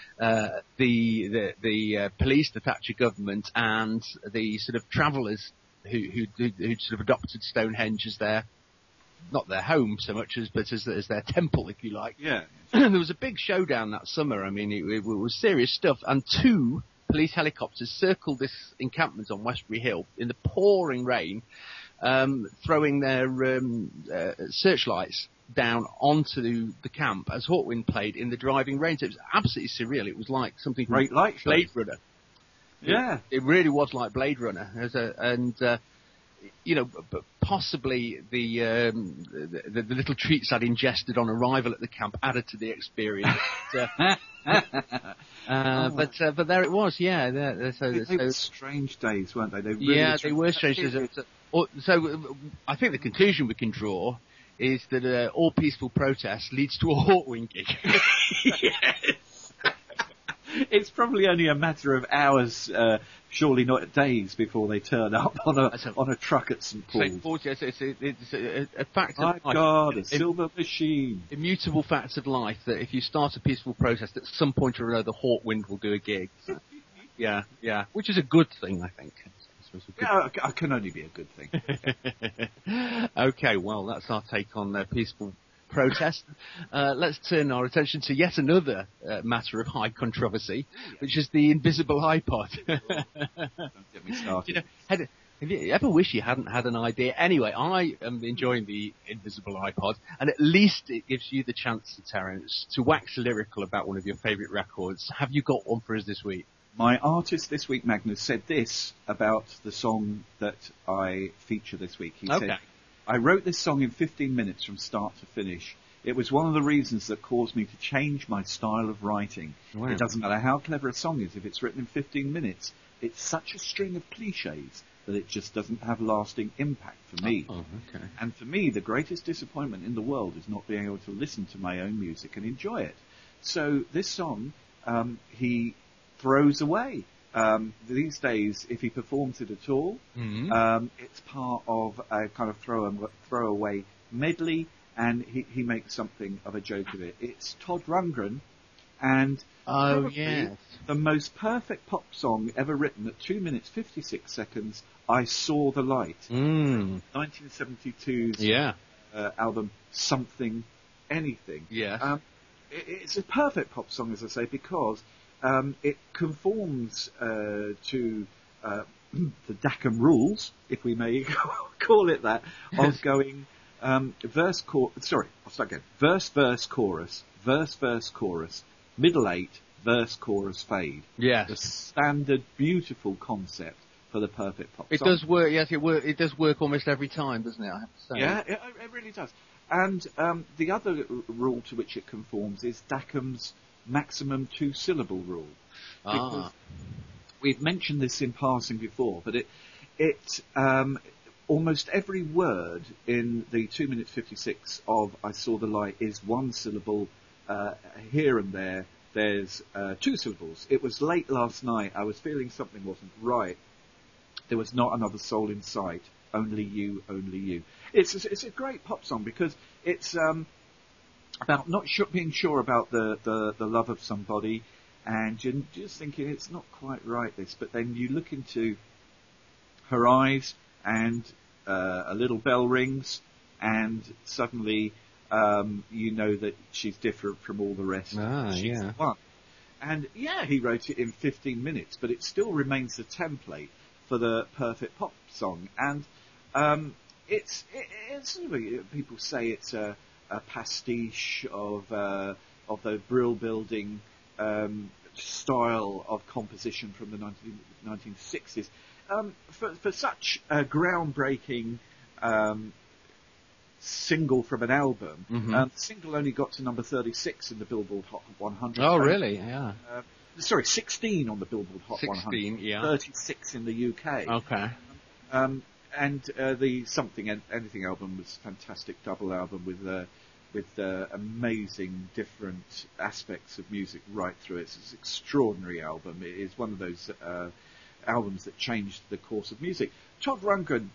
the police, the Thatcher government, and the sort of travellers who'd sort of adopted Stonehenge as not their home so much as their temple, if you like. Yeah. There was a big showdown that summer. I mean, it was serious stuff. And 2 police helicopters circled this encampment on Westbury Hill in the pouring rain, throwing their searchlights down onto the camp as Hawkwind played in the driving rain. So it was absolutely surreal. It was like something Great light show. Blade Runner. Yeah. It really was like Blade Runner. But possibly the little treats I'd ingested on arrival at the camp added to the experience. But there it was, yeah. They were strange days, weren't they? They were strange days. So I think the conclusion we can draw is that all peaceful protest leads to a Hawkwind gig. Yes. It's probably only a matter of hours, surely not days, before they turn up on a truck at St Paul's. It's a fact of life. My God, a silver machine. Immutable facts of life that if you start a peaceful protest, at some point or another, Hawkwind will do a gig. So, yeah, which is a good thing, I think. Yeah, it can only be a good thing. Okay, well, that's our take on peaceful protest. Let's turn our attention to yet another matter of high controversy, which is the invisible iPod. Don't get me started. Have you ever wish you hadn't had an idea? Anyway, I am enjoying the invisible iPod, and at least it gives you the chance, Terence, to wax lyrical about one of your favourite records. Have you got one for us this week? My artist this week, Magnus, said this about the song that I feature this week. He said, I wrote this song in 15 minutes from start to finish. It was one of the reasons that caused me to change my style of writing. Wow. It doesn't matter how clever a song is, if it's written in 15 minutes, it's such a string of cliches that it just doesn't have lasting impact for me. Okay. And for me, the greatest disappointment in the world is not being able to listen to my own music and enjoy it. So this song, he throws away. These days, if he performs it at all, it's part of a kind of throwaway medley, and he makes something of a joke of it. It's Todd Rundgren, and probably the most perfect pop song ever written at 2 minutes 56 seconds, I Saw the Light. 1972's album Something Anything. Yeah. It's a perfect pop song, as I say, because it conforms to the Dackham rules, if we may call it that, of going verse, verse, chorus, verse, chorus, middle 8, verse, chorus, fade. Yes. The standard, beautiful concept for the perfect pop song. It does work, yes, it does work almost every time, doesn't it, I have to say. Yeah, it really does. And the other rule to which it conforms is Dackham's maximum two-syllable rule. Because we've mentioned this in passing before, but it almost every word in the 2 minutes 56 of I Saw the Light is one syllable. Here and there's two syllables. It was late last night. I was feeling something wasn't right. There was not another soul in sight. Only you, only you. It's a great pop song because it's about not being sure about the love of somebody, and you're just thinking it's not quite right, this. But then you look into her eyes, and a little bell rings, and suddenly you know that she's different from all the rest. She's the one. And yeah, he wrote it in 15 minutes, but it still remains the template for the perfect pop song. And it's people say it's a pastiche of the Brill Building style of composition from the 1960s. For such a groundbreaking single from an album, the single only got to number 36 in the Billboard Hot 100. Oh, really? Yeah. 16 on the Billboard Hot 16, 100. yeah. 36 in the UK. Okay. And the Something Anything album was a fantastic double album with amazing different aspects of music right through it. It's an extraordinary album. It is one of those albums that changed the course of music. Todd Rundgren,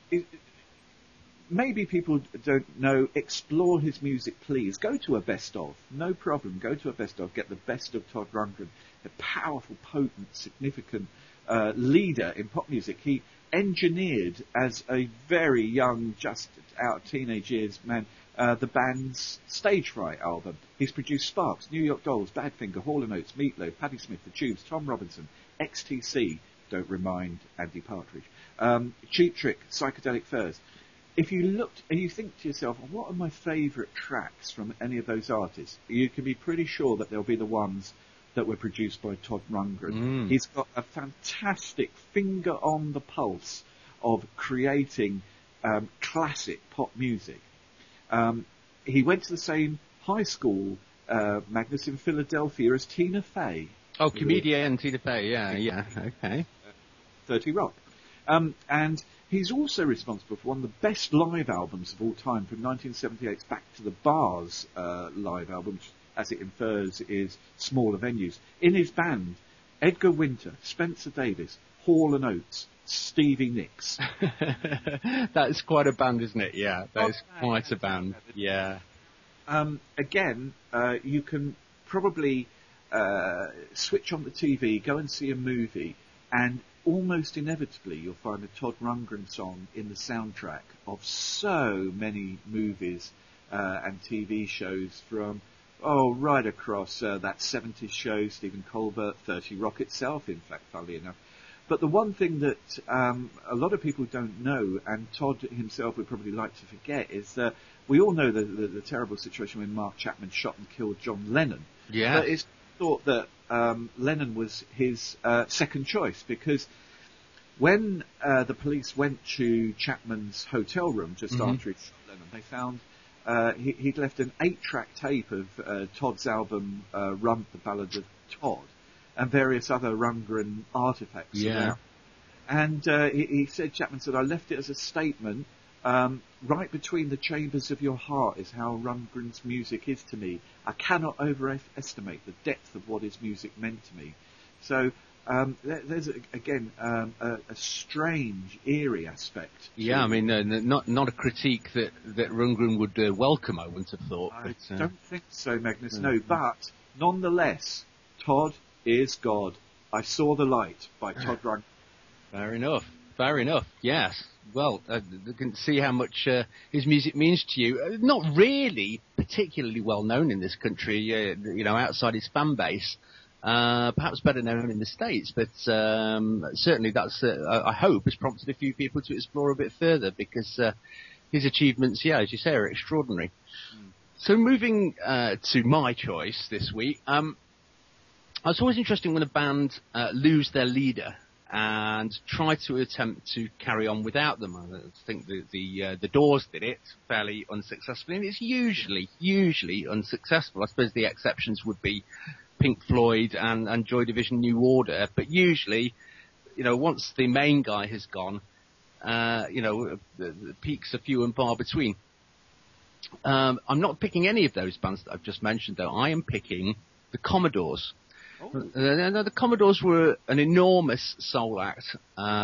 maybe people don't know, explore his music, please. Go to a best of. No problem. Go to a best of. Get the best of Todd Rundgren. A powerful, potent, significant leader in pop music. He engineered, as a very young, just out of teenage years man, the band's Stage Fright album. He's produced Sparks, New York Dolls, Badfinger, Hall & Oates, Meatloaf, Patti Smith, The Tubes, Tom Robinson, XTC, don't remind Andy Partridge, Cheap Trick, Psychedelic Furs. If you looked and you think to yourself, what are my favourite tracks from any of those artists? You can be pretty sure that they'll be the ones that were produced by Todd Rundgren. He's got a fantastic finger on the pulse of creating classic pop music. He went to the same high school, Magnus, in Philadelphia as Tina Fey. Oh, comedian Tina Fey, yeah, okay. 30 Rock. And he's also responsible for one of the best live albums of all time from 1978's Back to the Bars live album, which, as it infers, is smaller venues. In his band, Edgar Winter, Spencer Davis, Hall & Oates, Stevie Nicks. That's quite a band, isn't it? Yeah, that is quite a band. Yeah. Again, you can probably switch on the TV, go and see a movie, and almost inevitably you'll find a Todd Rundgren song in the soundtrack of so many movies and TV shows from right across that 70s show, Stephen Colbert, 30 Rock itself, in fact, funnily enough. But the one thing that a lot of people don't know, and Todd himself would probably like to forget, is that we all know the terrible situation when Mark Chapman shot and killed John Lennon. Yeah. But it's thought that Lennon was his second choice, because when the police went to Chapman's hotel room just after he shot Lennon, they found he'd left an 8-track tape of Todd's album Rump, the Ballad of Todd, and various other Rundgren artifacts. Yeah. And he said, Chapman said, I left it as a statement. Right between the chambers of your heart is how Rundgren's music is to me. I cannot overestimate the depth of what his music meant to me. So there's again a strange, eerie aspect. Yeah, I mean, not a critique that Rundgren would welcome, I wouldn't have thought. I don't think so, Magnus. No, but nonetheless, Todd is God. I Saw the Light by Todd Rundgren. Fair enough. Yes. Well, you can see how much his music means to you. Not really particularly well known in this country, outside his fan base. Perhaps better known in the States, but certainly that's, I hope, has prompted a few people to explore a bit further, because his achievements, as you say, are extraordinary. So moving to my choice this week, It's always interesting when a band lose their leader and try to attempt to carry on without them. I think the Doors did it fairly unsuccessfully, and it's usually unsuccessful. I suppose the exceptions would be Pink Floyd and Joy Division New Order, but usually, once the main guy has gone, the peaks are few and far between. I'm not picking any of those bands that I've just mentioned, though. I am picking the Commodores. The Commodores were an enormous soul act,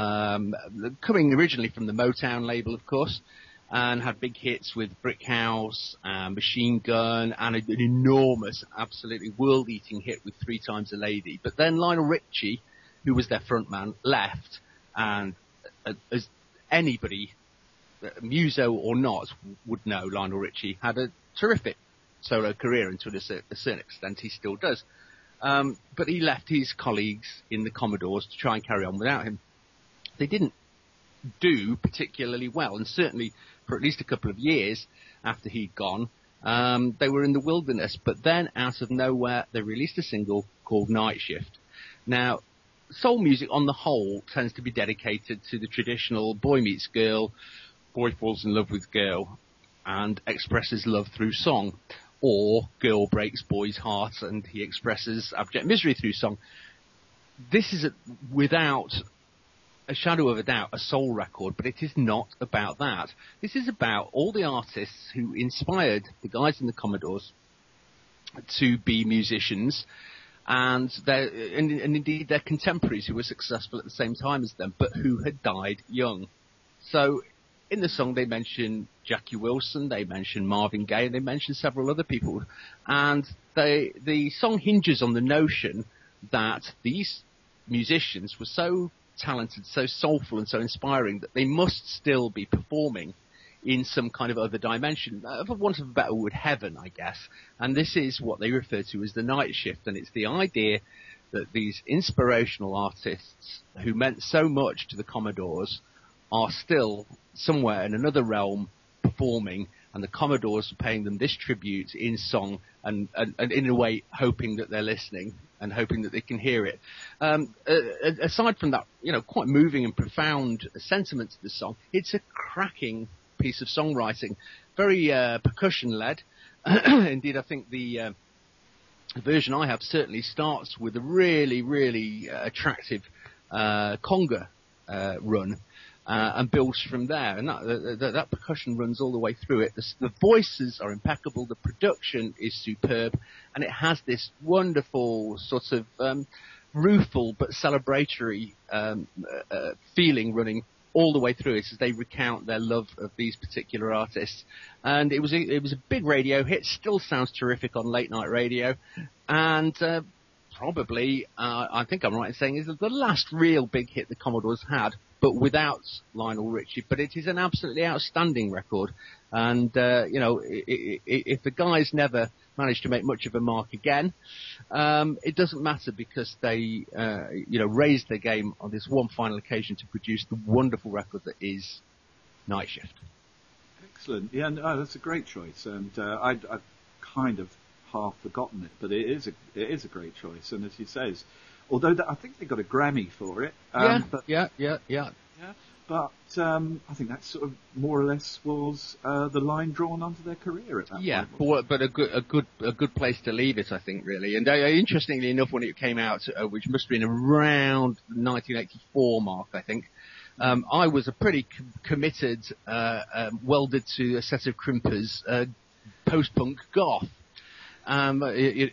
coming originally from the Motown label, of course, and had big hits with Brick House, Machine Gun, and an enormous, absolutely world-eating hit with Three Times a Lady. But then Lionel Richie, who was their frontman, left, and as anybody, muso or not, would know, Lionel Richie had a terrific solo career, and to a certain extent he still does. But he left his colleagues in the Commodores to try and carry on without him. They didn't do particularly well, and certainly for at least a couple of years after he'd gone, they were in the wilderness. But then, out of nowhere, they released a single called Night Shift. Now, soul music on the whole tends to be dedicated to the traditional boy meets girl, boy falls in love with girl, and expresses love through song. Or girl breaks boy's heart and he expresses abject misery through song. This is, without a shadow of a doubt, a soul record, but it is not about that. This is about all the artists who inspired the guys in the Commodores to be musicians, and indeed their contemporaries who were successful at the same time as them, but who had died young. So in the song, they mention Jackie Wilson, they mention Marvin Gaye, and they mention several other people. And the song hinges on the notion that these musicians were so talented, so soulful, and so inspiring that they must still be performing in some kind of other dimension, for want of a better word, heaven, I guess. And this is what they refer to as the night shift, and it's the idea that these inspirational artists who meant so much to the Commodores are still somewhere in another realm performing, and the Commodores are paying them this tribute in song and in a way hoping that they're listening and hoping that they can hear it. Aside from that, quite moving and profound sentiment to the song, it's a cracking piece of songwriting, very percussion-led. Indeed, I think the version I have certainly starts with a really, really attractive conga run. And builds from there, and that percussion runs all the way through it. The voices are impeccable, the production is superb, and it has this wonderful sort of rueful but celebratory feeling running all the way through it as they recount their love of these particular artists. And it was a big radio hit, still sounds terrific on late night radio, and probably, I think I'm right in saying, is the last real big hit the Commodores had, but without Lionel Richie. But it is an absolutely outstanding record. And, if the guys never manage to make much of a mark again, it doesn't matter, because they, raised their game on this one final occasion to produce the wonderful record that is Night Shift. Excellent. Yeah, no, that's a great choice. And I've kind of half forgotten it, but it is a great choice. And as he says, although I think they got a Grammy for it. Yeah. But I think that sort of more or less was the line drawn onto their career at that point. Yeah, but a good place to leave it, I think, really. And interestingly enough, when it came out, which must have been around the 1984 mark, I think, I was a pretty committed, welded to a set of crimpers, post-punk goth. My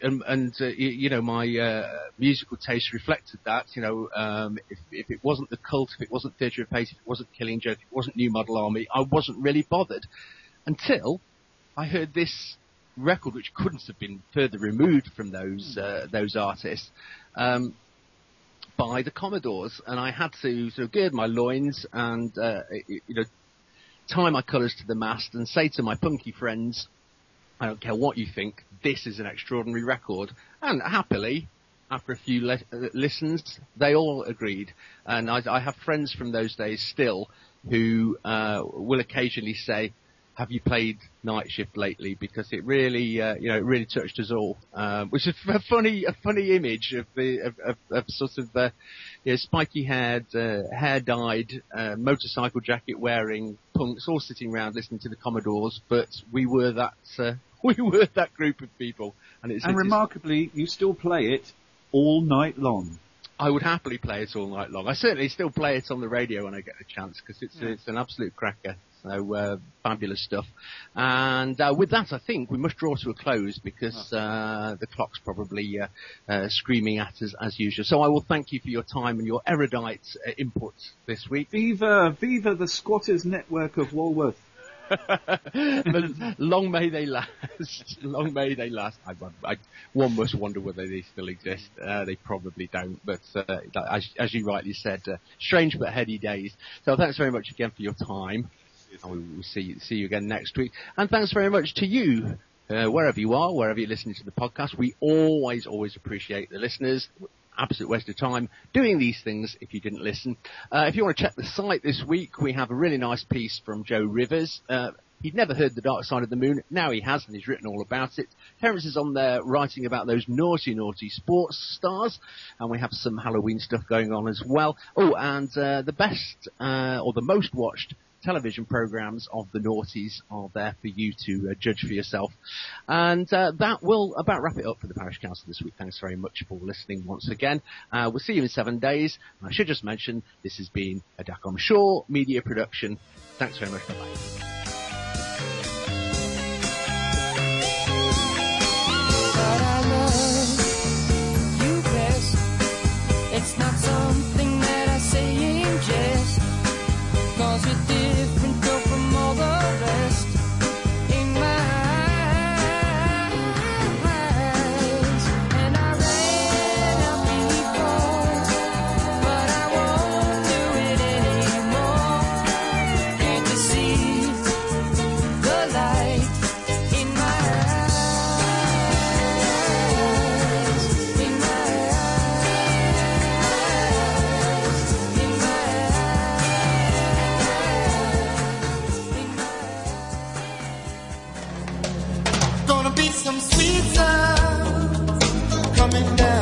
musical taste reflected that. If it wasn't The Cult, if it wasn't Theatre of Fate, if it wasn't Killing Joke, if it wasn't New Model Army, I wasn't really bothered until I heard this record, which couldn't have been further removed from those artists, by the Commodores, and I had to sort of gird my loins and tie my colours to the mast and say to my punky friends, I don't care what you think, this is an extraordinary record. And happily, after a few listens, they all agreed. And I have friends from those days still who will occasionally say, have you played Night Shift lately? Because it really, it really touched us all. Which is a funny image of sort of, spiky-haired, hair-dyed, motorcycle jacket-wearing punks all sitting around listening to the Commodores. But we were that group of people. And remarkably, you still play it all night long. I would happily play it all night long. I certainly still play it on the radio when I get the chance because it's an absolute cracker. So fabulous stuff. And with that, I think we must draw to a close because the clock's probably screaming at us as usual. So I will thank you for your time and your erudite input this week. Viva the Squatters Network of Walworth. Long may they last. Long may they last. One must wonder whether they still exist. They probably don't. But as you rightly said, strange but heady days. So thanks very much again for your time. And we will see you again next week. And thanks very much to you, wherever you are, wherever you're listening to the podcast. We always appreciate the listeners. Absolute waste of time doing these things if you didn't listen. If you want to check the site this week, we have a really nice piece from Joe Rivers. He'd never heard The Dark Side of the Moon. Now he has, and he's written all about it. Terence is on there writing about those naughty sports stars, and we have some Halloween stuff going on as well. Oh, and the best or the most watched television programs of the noughties are there for you to judge for yourself. And that will about wrap it up for the Parish Council this week. Thanks very much for listening once again. We'll see you in 7 days. And I should just mention, this has been a Dacom Shaw media production. Thanks very much. Bye-bye. It's not something that I say in jest, 'cause we're different though from all the rest. In my eyes, and I ran out before, but I won't do it anymore. Can't you see the light in my eyes? In my Gonna be some sweet sounds coming down.